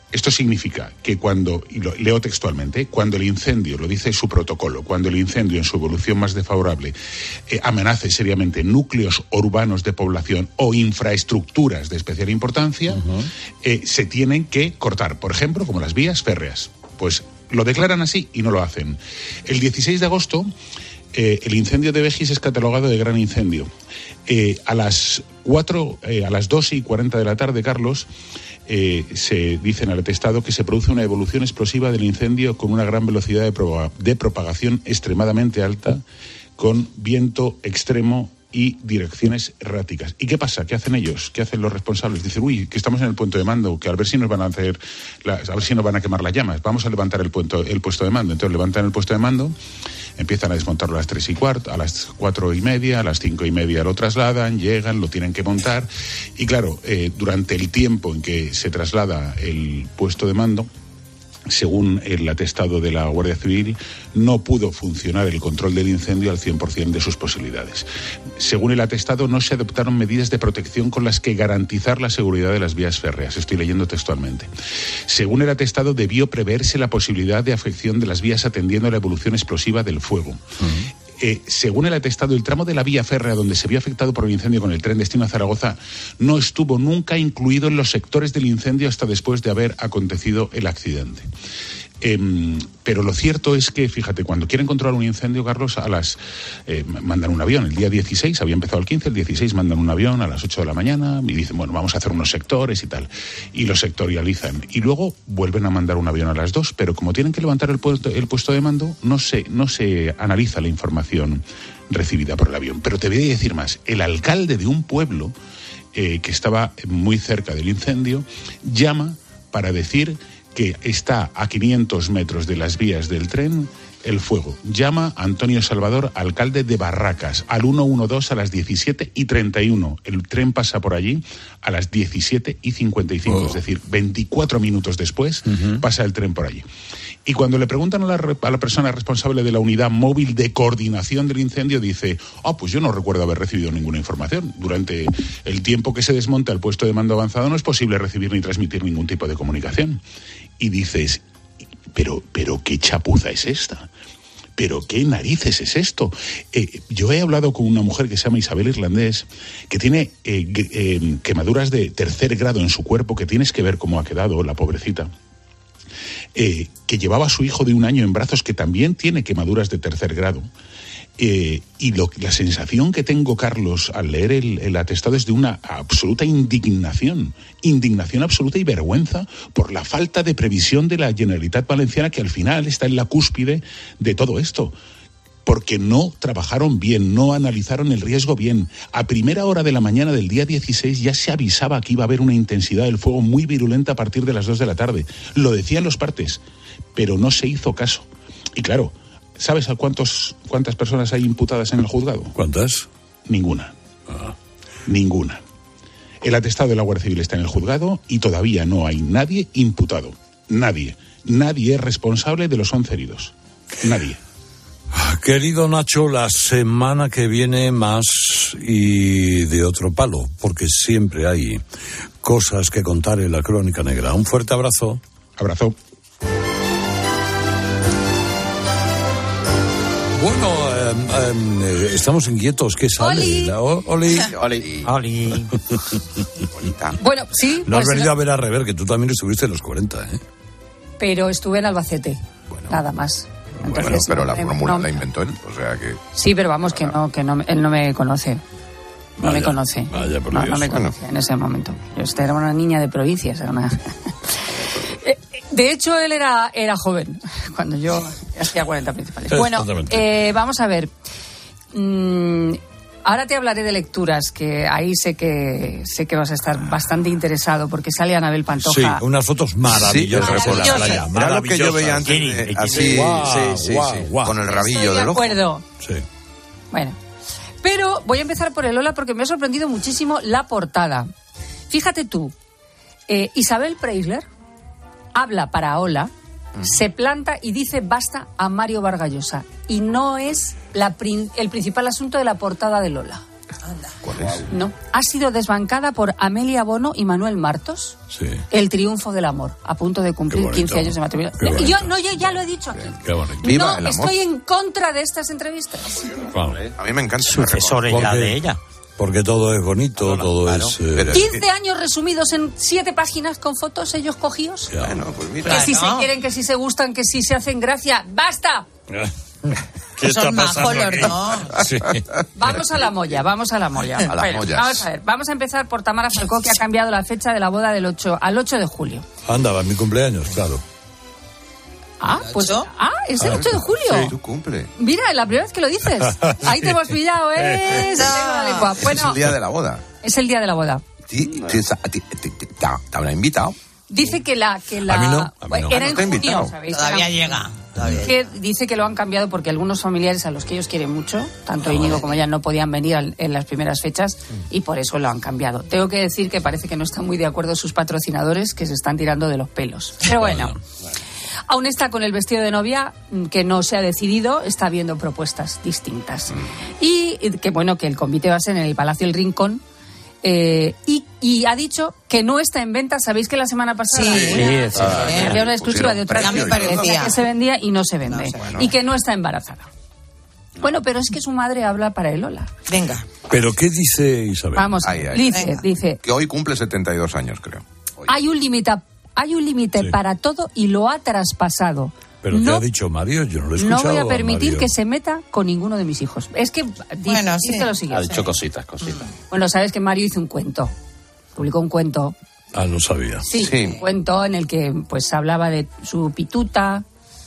Esto significa que cuando, y lo leo textualmente, cuando el incendio, lo dice su protocolo, cuando el incendio en su evolución más desfavorable amenace seriamente núcleos urbanos de población o infraestructuras de especial importancia, se tienen que cortar, por ejemplo, como las vías férreas. Pues lo declaran así y no lo hacen. El 16 de agosto, el incendio de Begis es catalogado de gran incendio. A las 2:40 de la tarde, Carlos, se dice en el atestado que se produce una evolución explosiva del incendio con una gran velocidad de propagación extremadamente alta, con viento extremo y direcciones erráticas. ¿Y qué pasa? ¿Qué hacen ellos? ¿Qué hacen los responsables? Dicen, que estamos en el puesto de mando, que a ver si nos van a quemar las llamas. Vamos a levantar el puesto de mando. Entonces levantan el puesto de mando, empiezan a desmontarlo a las 3:15, a las 4:30, a las 5:30 lo trasladan, llegan, lo tienen que montar. Y claro, durante el tiempo en que se traslada el puesto de mando, según el atestado de la Guardia Civil, no pudo funcionar el control del incendio al 100% de sus posibilidades. Según el atestado, no se adoptaron medidas de protección con las que garantizar la seguridad de las vías férreas. Estoy leyendo textualmente. Según el atestado, debió preverse la posibilidad de afección de las vías atendiendo a la evolución explosiva del fuego. Según el atestado, el tramo de la vía férrea donde se vio afectado por el incendio con el tren destino a Zaragoza no estuvo nunca incluido en los sectores del incendio hasta después de haber acontecido el accidente. Pero lo cierto es que, fíjate, cuando quieren controlar un incendio, Carlos, mandan un avión. El día 16, había empezado el 15, el 16 mandan un avión a las 8 de la mañana y dicen, bueno, vamos a hacer unos sectores y tal. Y los sectorializan. Y luego vuelven a mandar un avión a las 2, pero como tienen que levantar el puesto de mando, no se analiza la información recibida por el avión. Pero te voy a decir más. El alcalde de un pueblo que estaba muy cerca del incendio llama para decir que está a 500 metros de las vías del tren el fuego. Llama a Antonio Salvador, alcalde de Barracas, al 112 a las 17:31. El tren pasa por allí a las 17:55, es decir, 24 minutos después pasa el tren por allí. Y cuando le preguntan a la persona responsable de la unidad móvil de coordinación del incendio, dice, pues yo no recuerdo haber recibido ninguna información. Durante el tiempo que se desmonta el puesto de mando avanzado no es posible recibir ni transmitir ningún tipo de comunicación. Y dices, pero ¿qué chapuza es esta? ¿Pero qué narices es esto? Yo he hablado con una mujer que se llama Isabel Irlandés, que tiene quemaduras de 3er grado en su cuerpo, que tienes que ver cómo ha quedado, la pobrecita. Que llevaba a su hijo de 1 año en brazos, que también tiene quemaduras de 3er grado. Y la sensación que tengo, Carlos, al leer el atestado es de una absoluta indignación absoluta y vergüenza por la falta de previsión de la Generalitat Valenciana, que al final está en la cúspide de todo esto. Porque no trabajaron bien, no analizaron el riesgo bien. A primera hora de la mañana del día 16 ya se avisaba que iba a haber una intensidad del fuego muy virulenta a partir de las 2 de la tarde. Lo decían los partes, pero no se hizo caso. Y claro, ¿sabes a cuántas personas hay imputadas en el juzgado?
¿Cuántas?
Ninguna. Ninguna. El atestado de la Guardia Civil está en el juzgado y todavía no hay nadie imputado. Nadie. Nadie es responsable de los 11 heridos. Nadie.
Querido Nacho, la semana que viene más y de otro palo, porque siempre hay cosas que contar en la Crónica Negra. Un fuerte abrazo.
Abrazo.
Bueno, estamos inquietos. ¿Qué sale?
Oli. Bueno, sí.
No has venido a ver a Rever, que tú también estuviste en los 40, ¿eh?
Pero estuve en Albacete, nada más. Entonces,
pero la fórmula la inventó él, o sea que...
Sí, pero vamos, que no, él no me conoce. No me conoce.
Vaya, por
no,
Dios.
No me conocía en ese momento. Yo era una niña de provincias. De hecho, él era joven cuando yo hacía 40 principales. Bueno, vamos a ver. Ahora te hablaré de lecturas, que ahí sé que vas a estar bastante interesado, porque sale Anabel Pantoja.
Sí, unas fotos maravillosas por la playa.
Era lo que yo veía antes, así, sí, con el rabillo del ojo.
De acuerdo.
Sí.
Bueno, pero voy a empezar por el Ola, porque me ha sorprendido muchísimo la portada. Fíjate tú, Isabel Preisler habla para Ola, se planta y dice basta a Mario Vargas Llosa. Y no es el principal asunto de la portada de Lola.
¿Cuál
No, ha sido desbancada por Amelia Bono y Manuel Martos.
Sí.
El triunfo del amor, a punto de cumplir 15 años de matrimonio. Yo ya lo he dicho aquí.
Qué bonito.
Viva el
No,
amor.
estoy en contra de estas entrevistas.
A mí me encanta.
Sucesores ya de ella.
Porque todo es bonito, todo es...
15 años resumidos en 7 páginas con fotos ellos cogidos.
Bueno, pues mira.
Que si se quieren, que si se gustan, que si se hacen gracia. ¡Basta!
¿Qué está
Son majos
pasando
los
aquí?
dos.
Sí.
Vamos a la molla.
A las
Bueno,
mollas.
vamos a ver. Vamos a empezar por Tamara Falcó, que ha cambiado la fecha de la boda del 8 al 8 de julio.
Anda, va mi cumpleaños, claro.
Es el 8 de julio.
Sí, tu cumple.
Mira, es la primera vez que lo dices. Ahí te hemos pillado, ¿eh? Se te va la lengua.
Es el día de la boda.
Es el día de la boda.
¿Te habrá invitado?
Dice que la...
A mí no.
Era en
te ha
junio,
invitado.
¿sabéis?
Todavía llega.
Que dice que lo han cambiado porque algunos familiares a los que ellos quieren mucho, tanto Íñigo como ella, no podían venir en las primeras fechas y por eso lo han cambiado. Tengo que decir que parece que no están muy de acuerdo sus patrocinadores, que se están tirando de los pelos. Pero bueno, aún está con el vestido de novia, que no se ha decidido, está habiendo propuestas distintas. Y que bueno, que el convite va a ser en el Palacio El Rincón. Y ha dicho que no está en venta. ¿Sabéis que la semana pasada había una exclusiva de otra que se vendía y no se vende? Y que no está embarazada. Bueno, pero es que su madre habla para el Lola.
Venga.
¿Pero qué dice Isabel?
Vamos, dice...
Que hoy cumple 72 años, creo.
Hay un límite para todo y lo ha traspasado.
¿Pero qué ha dicho Mario? Yo no lo he escuchado.
No voy a permitir
Mario.
que se meta con ninguno de mis hijos. Es que dice lo siguiente.
Ha dicho cositas.
Bueno, sabes que Mario hizo un cuento. Publicó un cuento.
Ah, no sabía.
Sí, un cuento en el que pues hablaba de su pituta,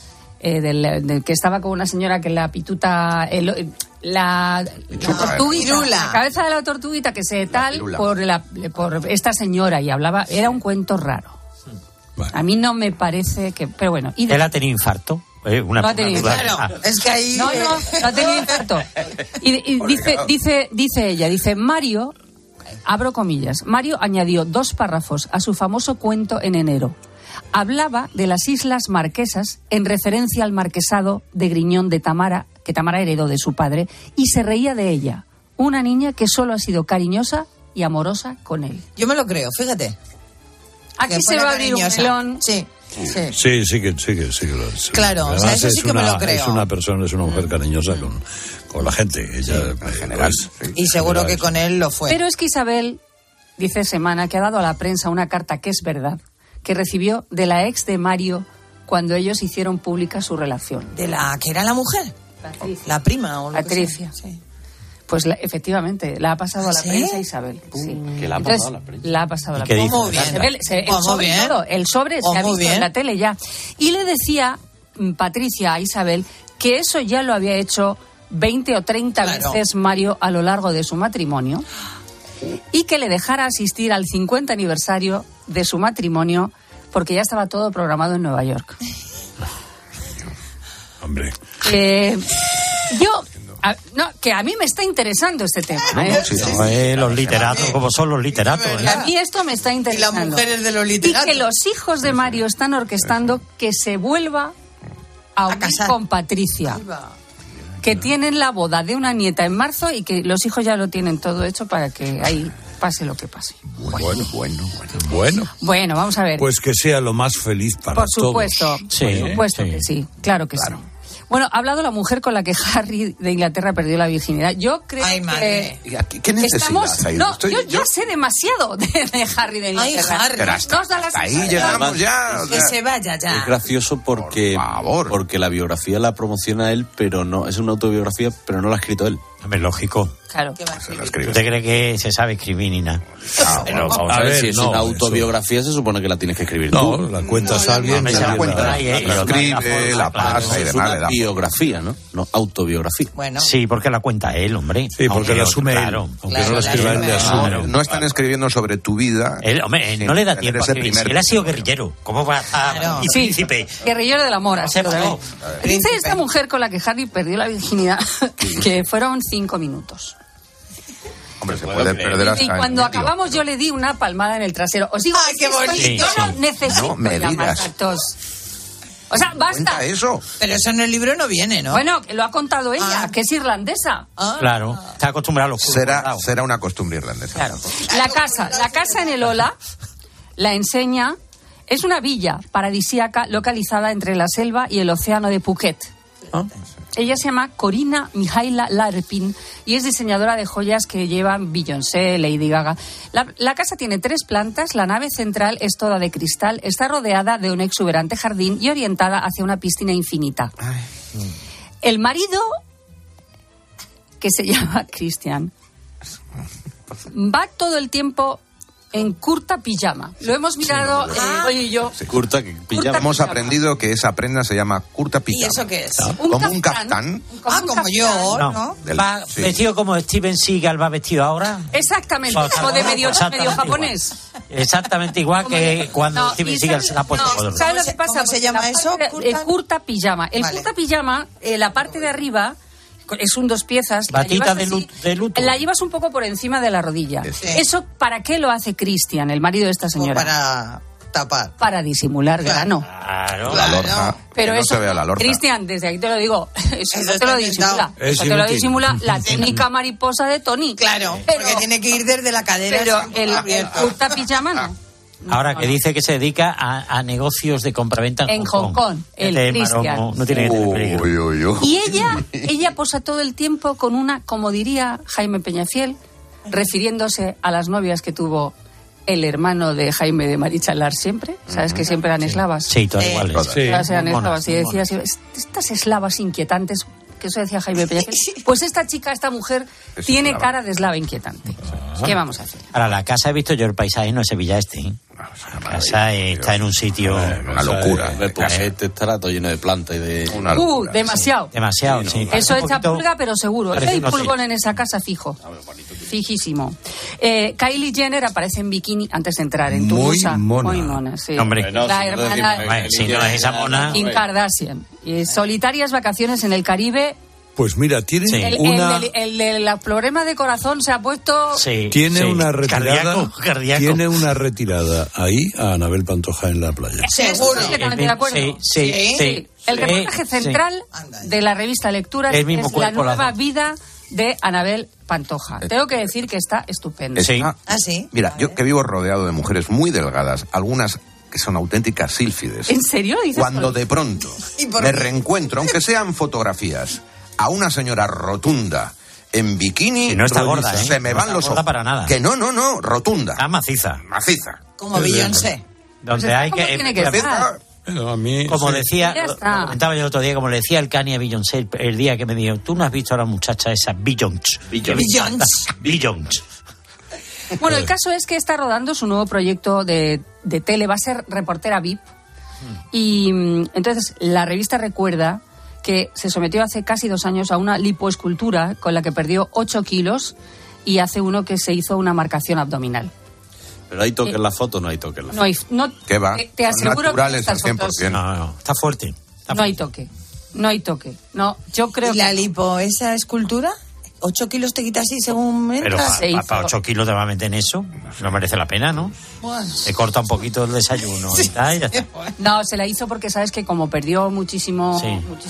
del que estaba con una señora que la pituta... La tortuguita, la cabeza de la tortuguita que se tal por esta señora y hablaba, era un cuento raro. Bueno. A mí no me parece que, pero bueno.
Él ha tenido infarto.
No ha tenido infarto.
Claro, es que ahí...
No ha tenido infarto. Y dice ella, Mario, abro comillas, Mario añadió 2 párrafos a su famoso cuento en enero. Hablaba de las Islas Marquesas en referencia al marquesado de Griñón de Tamara, que Tamara heredó de su padre, y se reía de ella, una niña que solo ha sido cariñosa y amorosa con él.
Yo me lo creo, fíjate.
Aquí se va a abrir un melón.
Sí.
Sí que.
Claro,
además,
o sea, eso sí que me lo creo.
Es una persona, es una mujer cariñosa con la gente. Ella,
en general.
Y seguro que con él lo fue.
Pero es que Isabel, dice Semana, que ha dado a la prensa una carta que es verdad, que recibió de la ex de Mario cuando ellos hicieron pública su relación.
¿De la que era la mujer?
Patricia.
La prima o lo
Patricia.
Sí.
Pues efectivamente, la ha pasado a la prensa Isabel. Sí.
¿Que la ha pasado a la prensa?
La ha pasado a la
¿Qué
prensa.
Muy bien.
El sobre se ha visto en la tele ya. Y le decía Patricia a Isabel que eso ya lo había hecho 20 o 30 veces Mario a lo largo de su matrimonio y que le dejara asistir al 50 aniversario de su matrimonio porque ya estaba todo programado en Nueva York.
Hombre.
Que a mí me está interesando este tema.
Los literatos, como son los literatos.
A mí esto me está interesando.
Y las mujeres de los literatos.
Y que los hijos de Mario están orquestando que se vuelva a unir con Patricia. Que tienen la boda de una nieta en marzo y que los hijos ya lo tienen todo hecho para que ahí pase lo que pase. Bueno, vamos a ver.
Pues que sea lo más feliz para todos.
Por supuesto que sí, claro que sí. Bueno, ha hablado la mujer con la que Harry de Inglaterra perdió la virginidad. Yo creo que...
¿Qué necesidad hay?
Yo ya sé demasiado de Harry de Inglaterra.
Ay, Harry.
Nos da la
ahí llegamos ya.
Que se vaya ya.
Es gracioso porque la biografía la promociona él, pero no es una autobiografía, pero no la ha escrito él.
Hombre, lógico.
Claro.
¿Usted cree que se sabe escribir ni nada?
Pero vamos a ver, si es una autobiografía se supone que la tienes que escribir tú.
No, la cuentas a alguien.
La escribe, la pasa y demás.
Es una biografía, ¿no? No autobiografía.
Bueno.
Sí, porque la cuenta él, hombre.
Sí, porque la asume él. Aunque no la escriba él, le asume.
No están escribiendo sobre tu vida.
Hombre, no le da tiempo a escribir. Él ha sido guerrillero. ¿Cómo va a...? Y príncipe.
Guerrillero del amor. Dice esta mujer con la que Harry perdió la virginidad que fueron 5 minutos.
Hombre, se puede perder hasta
y cuando acabamos yo le di una palmada en el trasero. Os digo,
¡ay, qué bonito!
Yo no necesito
no me
llamar
digas.
a todos. O sea, basta.
¿Cuenta eso?
Pero eso en el libro no viene, ¿no?
Bueno, que lo ha contado ella, que es irlandesa.
Claro, está acostumbrada a los
será una costumbre irlandesa.
Claro. La casa en el Ola la enseña, es una villa paradisíaca localizada entre la selva y el océano de Phuket. Ella se llama Corina Mihaila Larpin y es diseñadora de joyas que llevan Beyoncé, Lady Gaga. La casa tiene 3 plantas, la nave central es toda de cristal, está rodeada de un exuberante jardín y orientada hacia una piscina infinita. El marido, que se llama Christian, va todo el tiempo en curta pijama. Lo hemos mirado, oye y yo.
Curta pijama. Hemos aprendido que esa prenda se llama curta pijama.
¿Y eso qué es?
Como un caftán.
Como yo, ¿no?
Va vestido como Steven Seagal va vestido ahora.
Exactamente, como de medio japonés.
Exactamente igual que cuando Steven Seagal se la ha puesto.
¿Sabes lo que pasa?
¿Cómo se llama eso?
Curta pijama. El curta pijama, la parte de arriba es un 2 piezas.
Batita de luto.
La llevas un poco por encima de la rodilla. Sí. ¿Eso para qué lo hace Christian, el marido de esta señora?
Para tapar.
Para disimular grano.
Claro.
La lorja.
Pero
no
eso,
se vea la lorja.
Cristian, desde aquí te lo digo, eso no te lo disimula. Eso te lo disimula la técnica mariposa de Tony.
Claro, porque tiene que ir desde la cadera.
Pero el curta pijama no.
Ahora que dice que se dedica a negocios de compraventa en
Hong Kong. El Cristian.
No tiene que tener peligro.
Y ella posa todo el tiempo con una, como diría Jaime Peñafiel, refiriéndose a las novias que tuvo el hermano de Jaime de Marichalar siempre. ¿Sabes que siempre eran eslavas?
Sí, todas iguales.
Todas eran eslavas. Y decía, estas eslavas inquietantes, que eso decía Jaime Peñafiel. Pues esta mujer, tiene cara de eslava inquietante. ¿Qué vamos a hacer?
Ahora, la casa, he visto yo el paisaje, no es Sevilla ¿eh? La casa está en un sitio...
Una locura.
El Pujete estará todo lleno de plantas y de...
Demasiado.
Demasiado, sí.
Eso echa pulga, pero seguro. Hay pulgón en esa casa fijo. Fijísimo. Kylie Jenner aparece en bikini antes de entrar en Tulsa. Muy mona, sí.
Hombre,
la hermana...
Si no es esa mona...
Kim Kardashian. Solitarias vacaciones en el Caribe...
Pues mira, tiene
el de la problema de corazón se ha puesto...
Tiene una retirada...
Cardíaco.
Tiene una retirada ahí a Anabel Pantoja en la playa.
Seguro. De acuerdo.
Sí.
El reportaje central de la revista Lecturas es la nueva vida de Anabel Pantoja. Tengo que decir que está estupendo.
Sí.
Sí.
Mira, yo que vivo rodeado de mujeres muy delgadas, algunas que son auténticas sílfides.
¿En serio?
Cuando de pronto me reencuentro, aunque sean fotografías, a una señora rotunda en bikini,
que no está gorda,
se me van los ojos.
Para nada.
Que no, rotunda.
Maciza.
Como Beyoncé.
Donde hay que...
Tiene que estar.
A mí,
como decía, lo comentaba yo el otro día, como le decía el Kanye a Beyoncé el día que me dijo, tú no has visto a la muchacha esa Beyoncé.
Bueno, el caso es que está rodando su nuevo proyecto de tele, va a ser reportera VIP. Y entonces la revista recuerda que se sometió hace casi 2 años a una lipoescultura con la que perdió 8 kilos y hace uno que se hizo una marcación abdominal.
Pero hay toque en la foto, no hay toque en la foto.
No,
¿qué va?
Te aseguro
naturales
que estas
al 100%.
fotos...
No, está fuerte.
No hay toque. No, yo creo
¿Y la lipo, esa escultura? 8 kilos te quita así según entras.
Pero para 8 kilos te va a meter en eso. No merece la pena, ¿no?
Bueno.
Te corta un poquito el desayuno y tal, y ya está.
No, se la hizo porque sabes que como perdió muchísimo...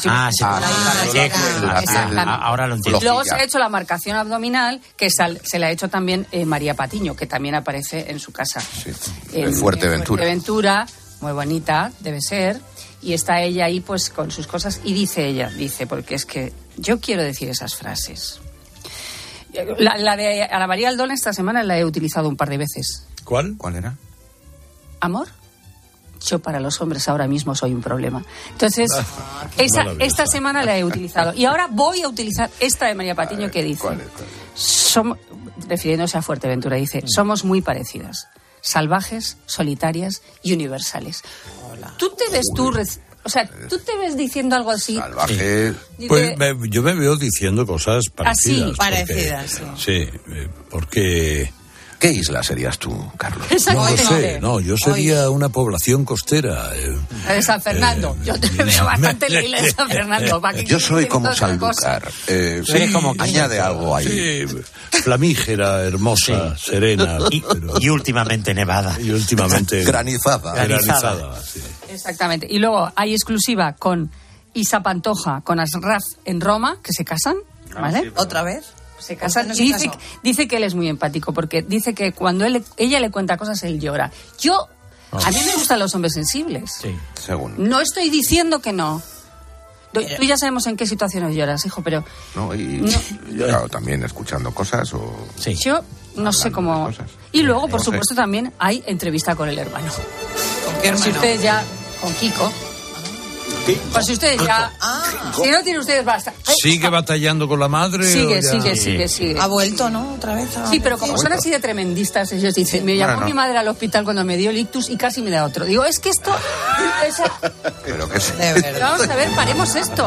Ahora lo entiendo.
Luego se ha hecho la marcación abdominal, que se la ha hecho también María Patiño, que también aparece en su casa.
En Fuerteventura.
Fuerteventura, muy bonita, debe ser. Y está ella ahí pues con sus cosas. Y dice, porque es que yo quiero decir esas frases. La de Ana María Aldón esta semana la he utilizado un par de veces.
¿Cuál
era?
¿Amor? Yo para los hombres ahora mismo soy un problema. Entonces, esta semana la he utilizado. Y ahora voy a utilizar esta de María Patiño que dice... refiriéndose a Fuerteventura, dice, somos muy parecidas. Salvajes, solitarias y universales. ¿Tú te ves tú te ves diciendo algo así?
Salvaje.
Pues yo me veo diciendo cosas parecidas.
Así, parecidas.
Sí, porque...
¿Qué isla serías tú, Carlos?
No lo sé, yo sería una población costera.
De San Fernando. Yo te veo bastante en la isla de San Fernando.
Yo soy como Sanlúcar. Añade algo ahí.
Sí, flamígera, hermosa, serena.
Y últimamente nevada.
Y últimamente...
Granizada.
Sí.
Exactamente. Y luego hay exclusiva con Isa Pantoja, con Asraf en Roma, que se casan, ¿vale?
Sí, ¿otra vez?
Se casan y dice que él es muy empático, porque dice que cuando ella le cuenta cosas, él llora. A mí me gustan los hombres sensibles.
Sí, según.
No estoy diciendo que no. Tú ya sabemos en qué situaciones lloras, hijo, pero...
Claro, también escuchando cosas o...
Sí. Yo no sé cómo... Y luego, por supuesto, también hay entrevista con el hermano.
¿Con qué hermano?
Si ustedes ya... Con Kiko. Pues si ustedes ya... Si no tienen ustedes, basta.
¿Sigue batallando con la madre?
Sigue.
Ha vuelto, ¿no? Otra vez.
Sí, pero como son así de tremendistas, ellos dicen, me llamó mi madre al hospital cuando me dio el ictus y casi me da otro. Digo, es que esto...
Pero que sí.
De verdad.
Vamos a ver, paremos esto.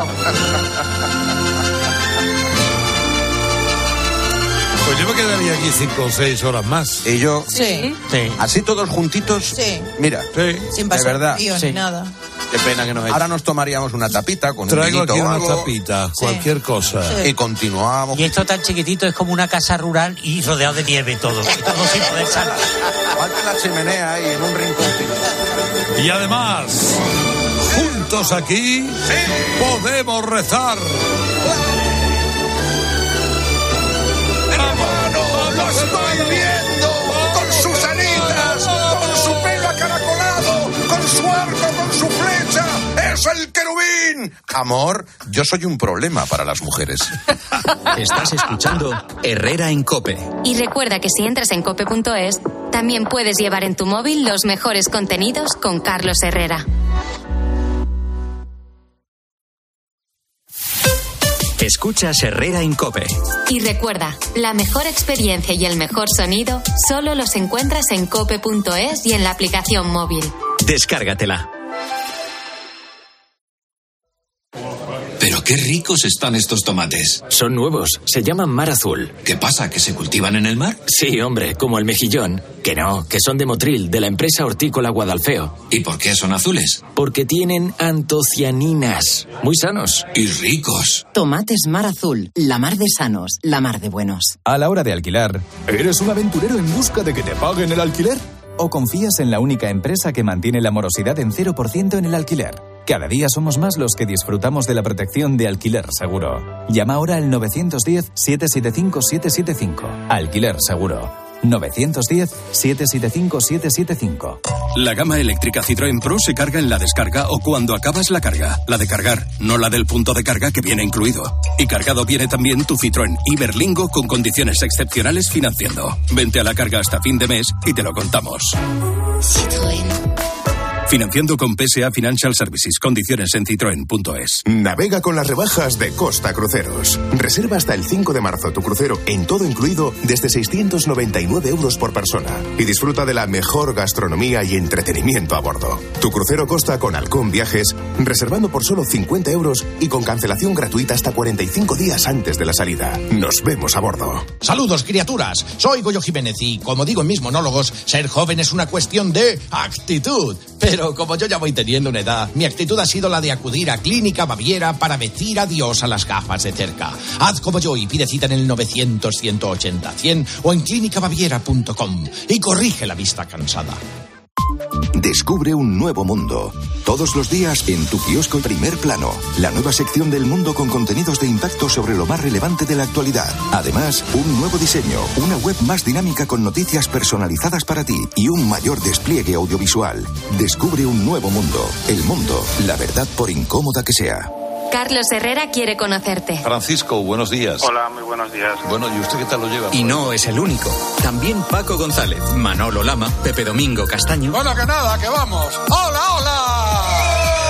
Pues yo me quedaría aquí 5 o 6 horas más.
Y yo...
Sí.
Así todos juntitos.
Sí.
Mira,
Sin pasar
de verdad.
frío ni nada.
Qué pena que nos
Ahora nos tomaríamos una tapita con
Traigo
un vinito
aquí
o
una
algo,
tapita, cualquier cosa.
y continuamos.
Y esto tan chiquitito es como una casa rural y rodeado de nieve todo. Y todo sin poder salir.
Falta la chimenea ahí en un rincón.
Y además, juntos aquí podemos rezar.
¡Lo estoy viendo! ¡Con sus alitas! ¡Con su pelo acaracolado! ¡Con su arco! ¡Con su flecha! ¡Es el querubín! Amor, yo soy un problema para las mujeres.
Estás escuchando Herrera en COPE.
Y recuerda que si entras en cope.es, también puedes llevar en tu móvil los mejores contenidos con Carlos Herrera.
Escuchas Herrera en COPE.
Y recuerda, la mejor experiencia y el mejor sonido solo los encuentras en cope.es y en la aplicación móvil.
Descárgatela.
Pero qué ricos están estos tomates.
Son nuevos, se llaman mar azul.
¿Qué pasa, que se cultivan en el mar?
Sí, hombre, como el mejillón. Que no, que son de Motril, de la empresa hortícola Guadalfeo.
¿Y por qué son azules?
Porque tienen antocianinas. Muy sanos.
Y ricos.
Tomates mar azul, la mar de sanos, la mar de buenos.
A la hora de alquilar, ¿eres un aventurero en busca de que te paguen el alquiler? ¿O confías en la única empresa que mantiene la morosidad en 0% en el alquiler? Cada día somos más los que disfrutamos de la protección de Alquiler Seguro. Llama ahora al 910-775-775. Alquiler Seguro. 910-775-775.
La gama eléctrica Citroën Pro se carga en la descarga o cuando acabas la carga. La de cargar, no la del punto de carga que viene incluido. Y cargado viene también tu Citroën Iberlingo con condiciones excepcionales financiando. Vente a la carga hasta fin de mes y te lo contamos.
Citroën.
Financiando con PSA Financial Services. Condiciones en citroen.es.
Navega con las rebajas de Costa Cruceros. Reserva hasta el 5 de marzo tu crucero en todo incluido desde 699 euros por persona. Y disfruta de la mejor gastronomía y entretenimiento a bordo. Tu crucero Costa con Halcón Viajes, reservando por solo 50 euros y con cancelación gratuita hasta 45 días antes de la salida. Nos vemos a bordo.
Saludos, criaturas. Soy Goyo Jiménez y, como digo en mis monólogos, ser joven es una cuestión de actitud. Pero como yo ya voy teniendo una edad, mi actitud ha sido la de acudir a Clínica Baviera para decir adiós a las gafas de cerca. Haz como yo y pide cita en el 900-180-100 o en clinicabaviera.com y corrige la vista cansada.
Descubre un nuevo mundo. Todos los días en tu kiosco Primer Plano, la nueva sección del mundo con contenidos de impacto sobre lo más relevante de la actualidad. Además, un nuevo diseño, una web más dinámica con noticias personalizadas para ti y un mayor despliegue audiovisual. Descubre un nuevo mundo. El mundo, la verdad por incómoda que sea.
Carlos Herrera quiere conocerte.
Francisco, buenos días.
Hola, muy buenos días.
Bueno, ¿y usted qué tal lo lleva?
Y no es el único. También Paco González, Manolo Lama, Pepe Domingo Castaño.
Bueno, que nada, que vamos. ¡Hola, hola!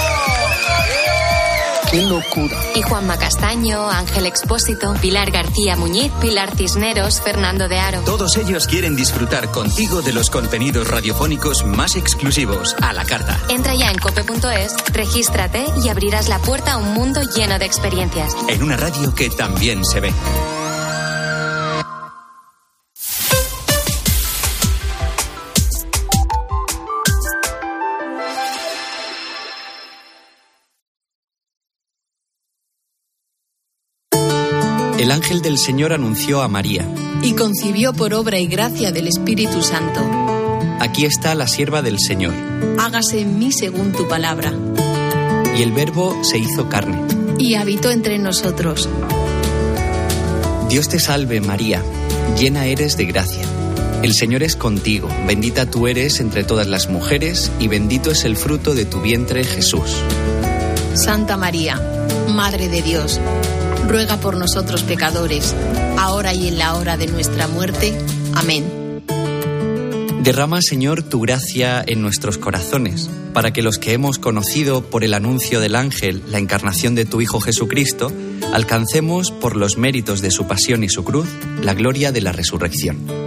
¡Qué locura! Y Juanma Castaño, Ángel Expósito, Pilar García Muñiz, Pilar Cisneros, Fernando de Aro.
Todos ellos quieren disfrutar contigo de los contenidos radiofónicos más exclusivos, a la carta.
Entra ya en cope.es, regístrate y abrirás la puerta a un mundo lleno de experiencias.
En una radio que también se ve. El ángel del Señor anunció a María.
Y concibió por obra y gracia del Espíritu Santo.
aquí está la sierva del Señor.
Hágase en mí según tu palabra.
Y el Verbo se hizo carne.
Y habitó entre nosotros.
Dios te salve, María, llena eres de gracia. El Señor es contigo, bendita tú eres entre todas las mujeres, y bendito es el fruto de tu vientre, Jesús.
Santa María, Madre de Dios, ruega por nosotros pecadores, ahora y en la hora de nuestra muerte. Amén.
Derrama, Señor, tu gracia en nuestros corazones, para que los que hemos conocido por el anuncio del ángel la encarnación de tu Hijo Jesucristo, alcancemos, por los méritos de su pasión y su cruz, la gloria de la resurrección.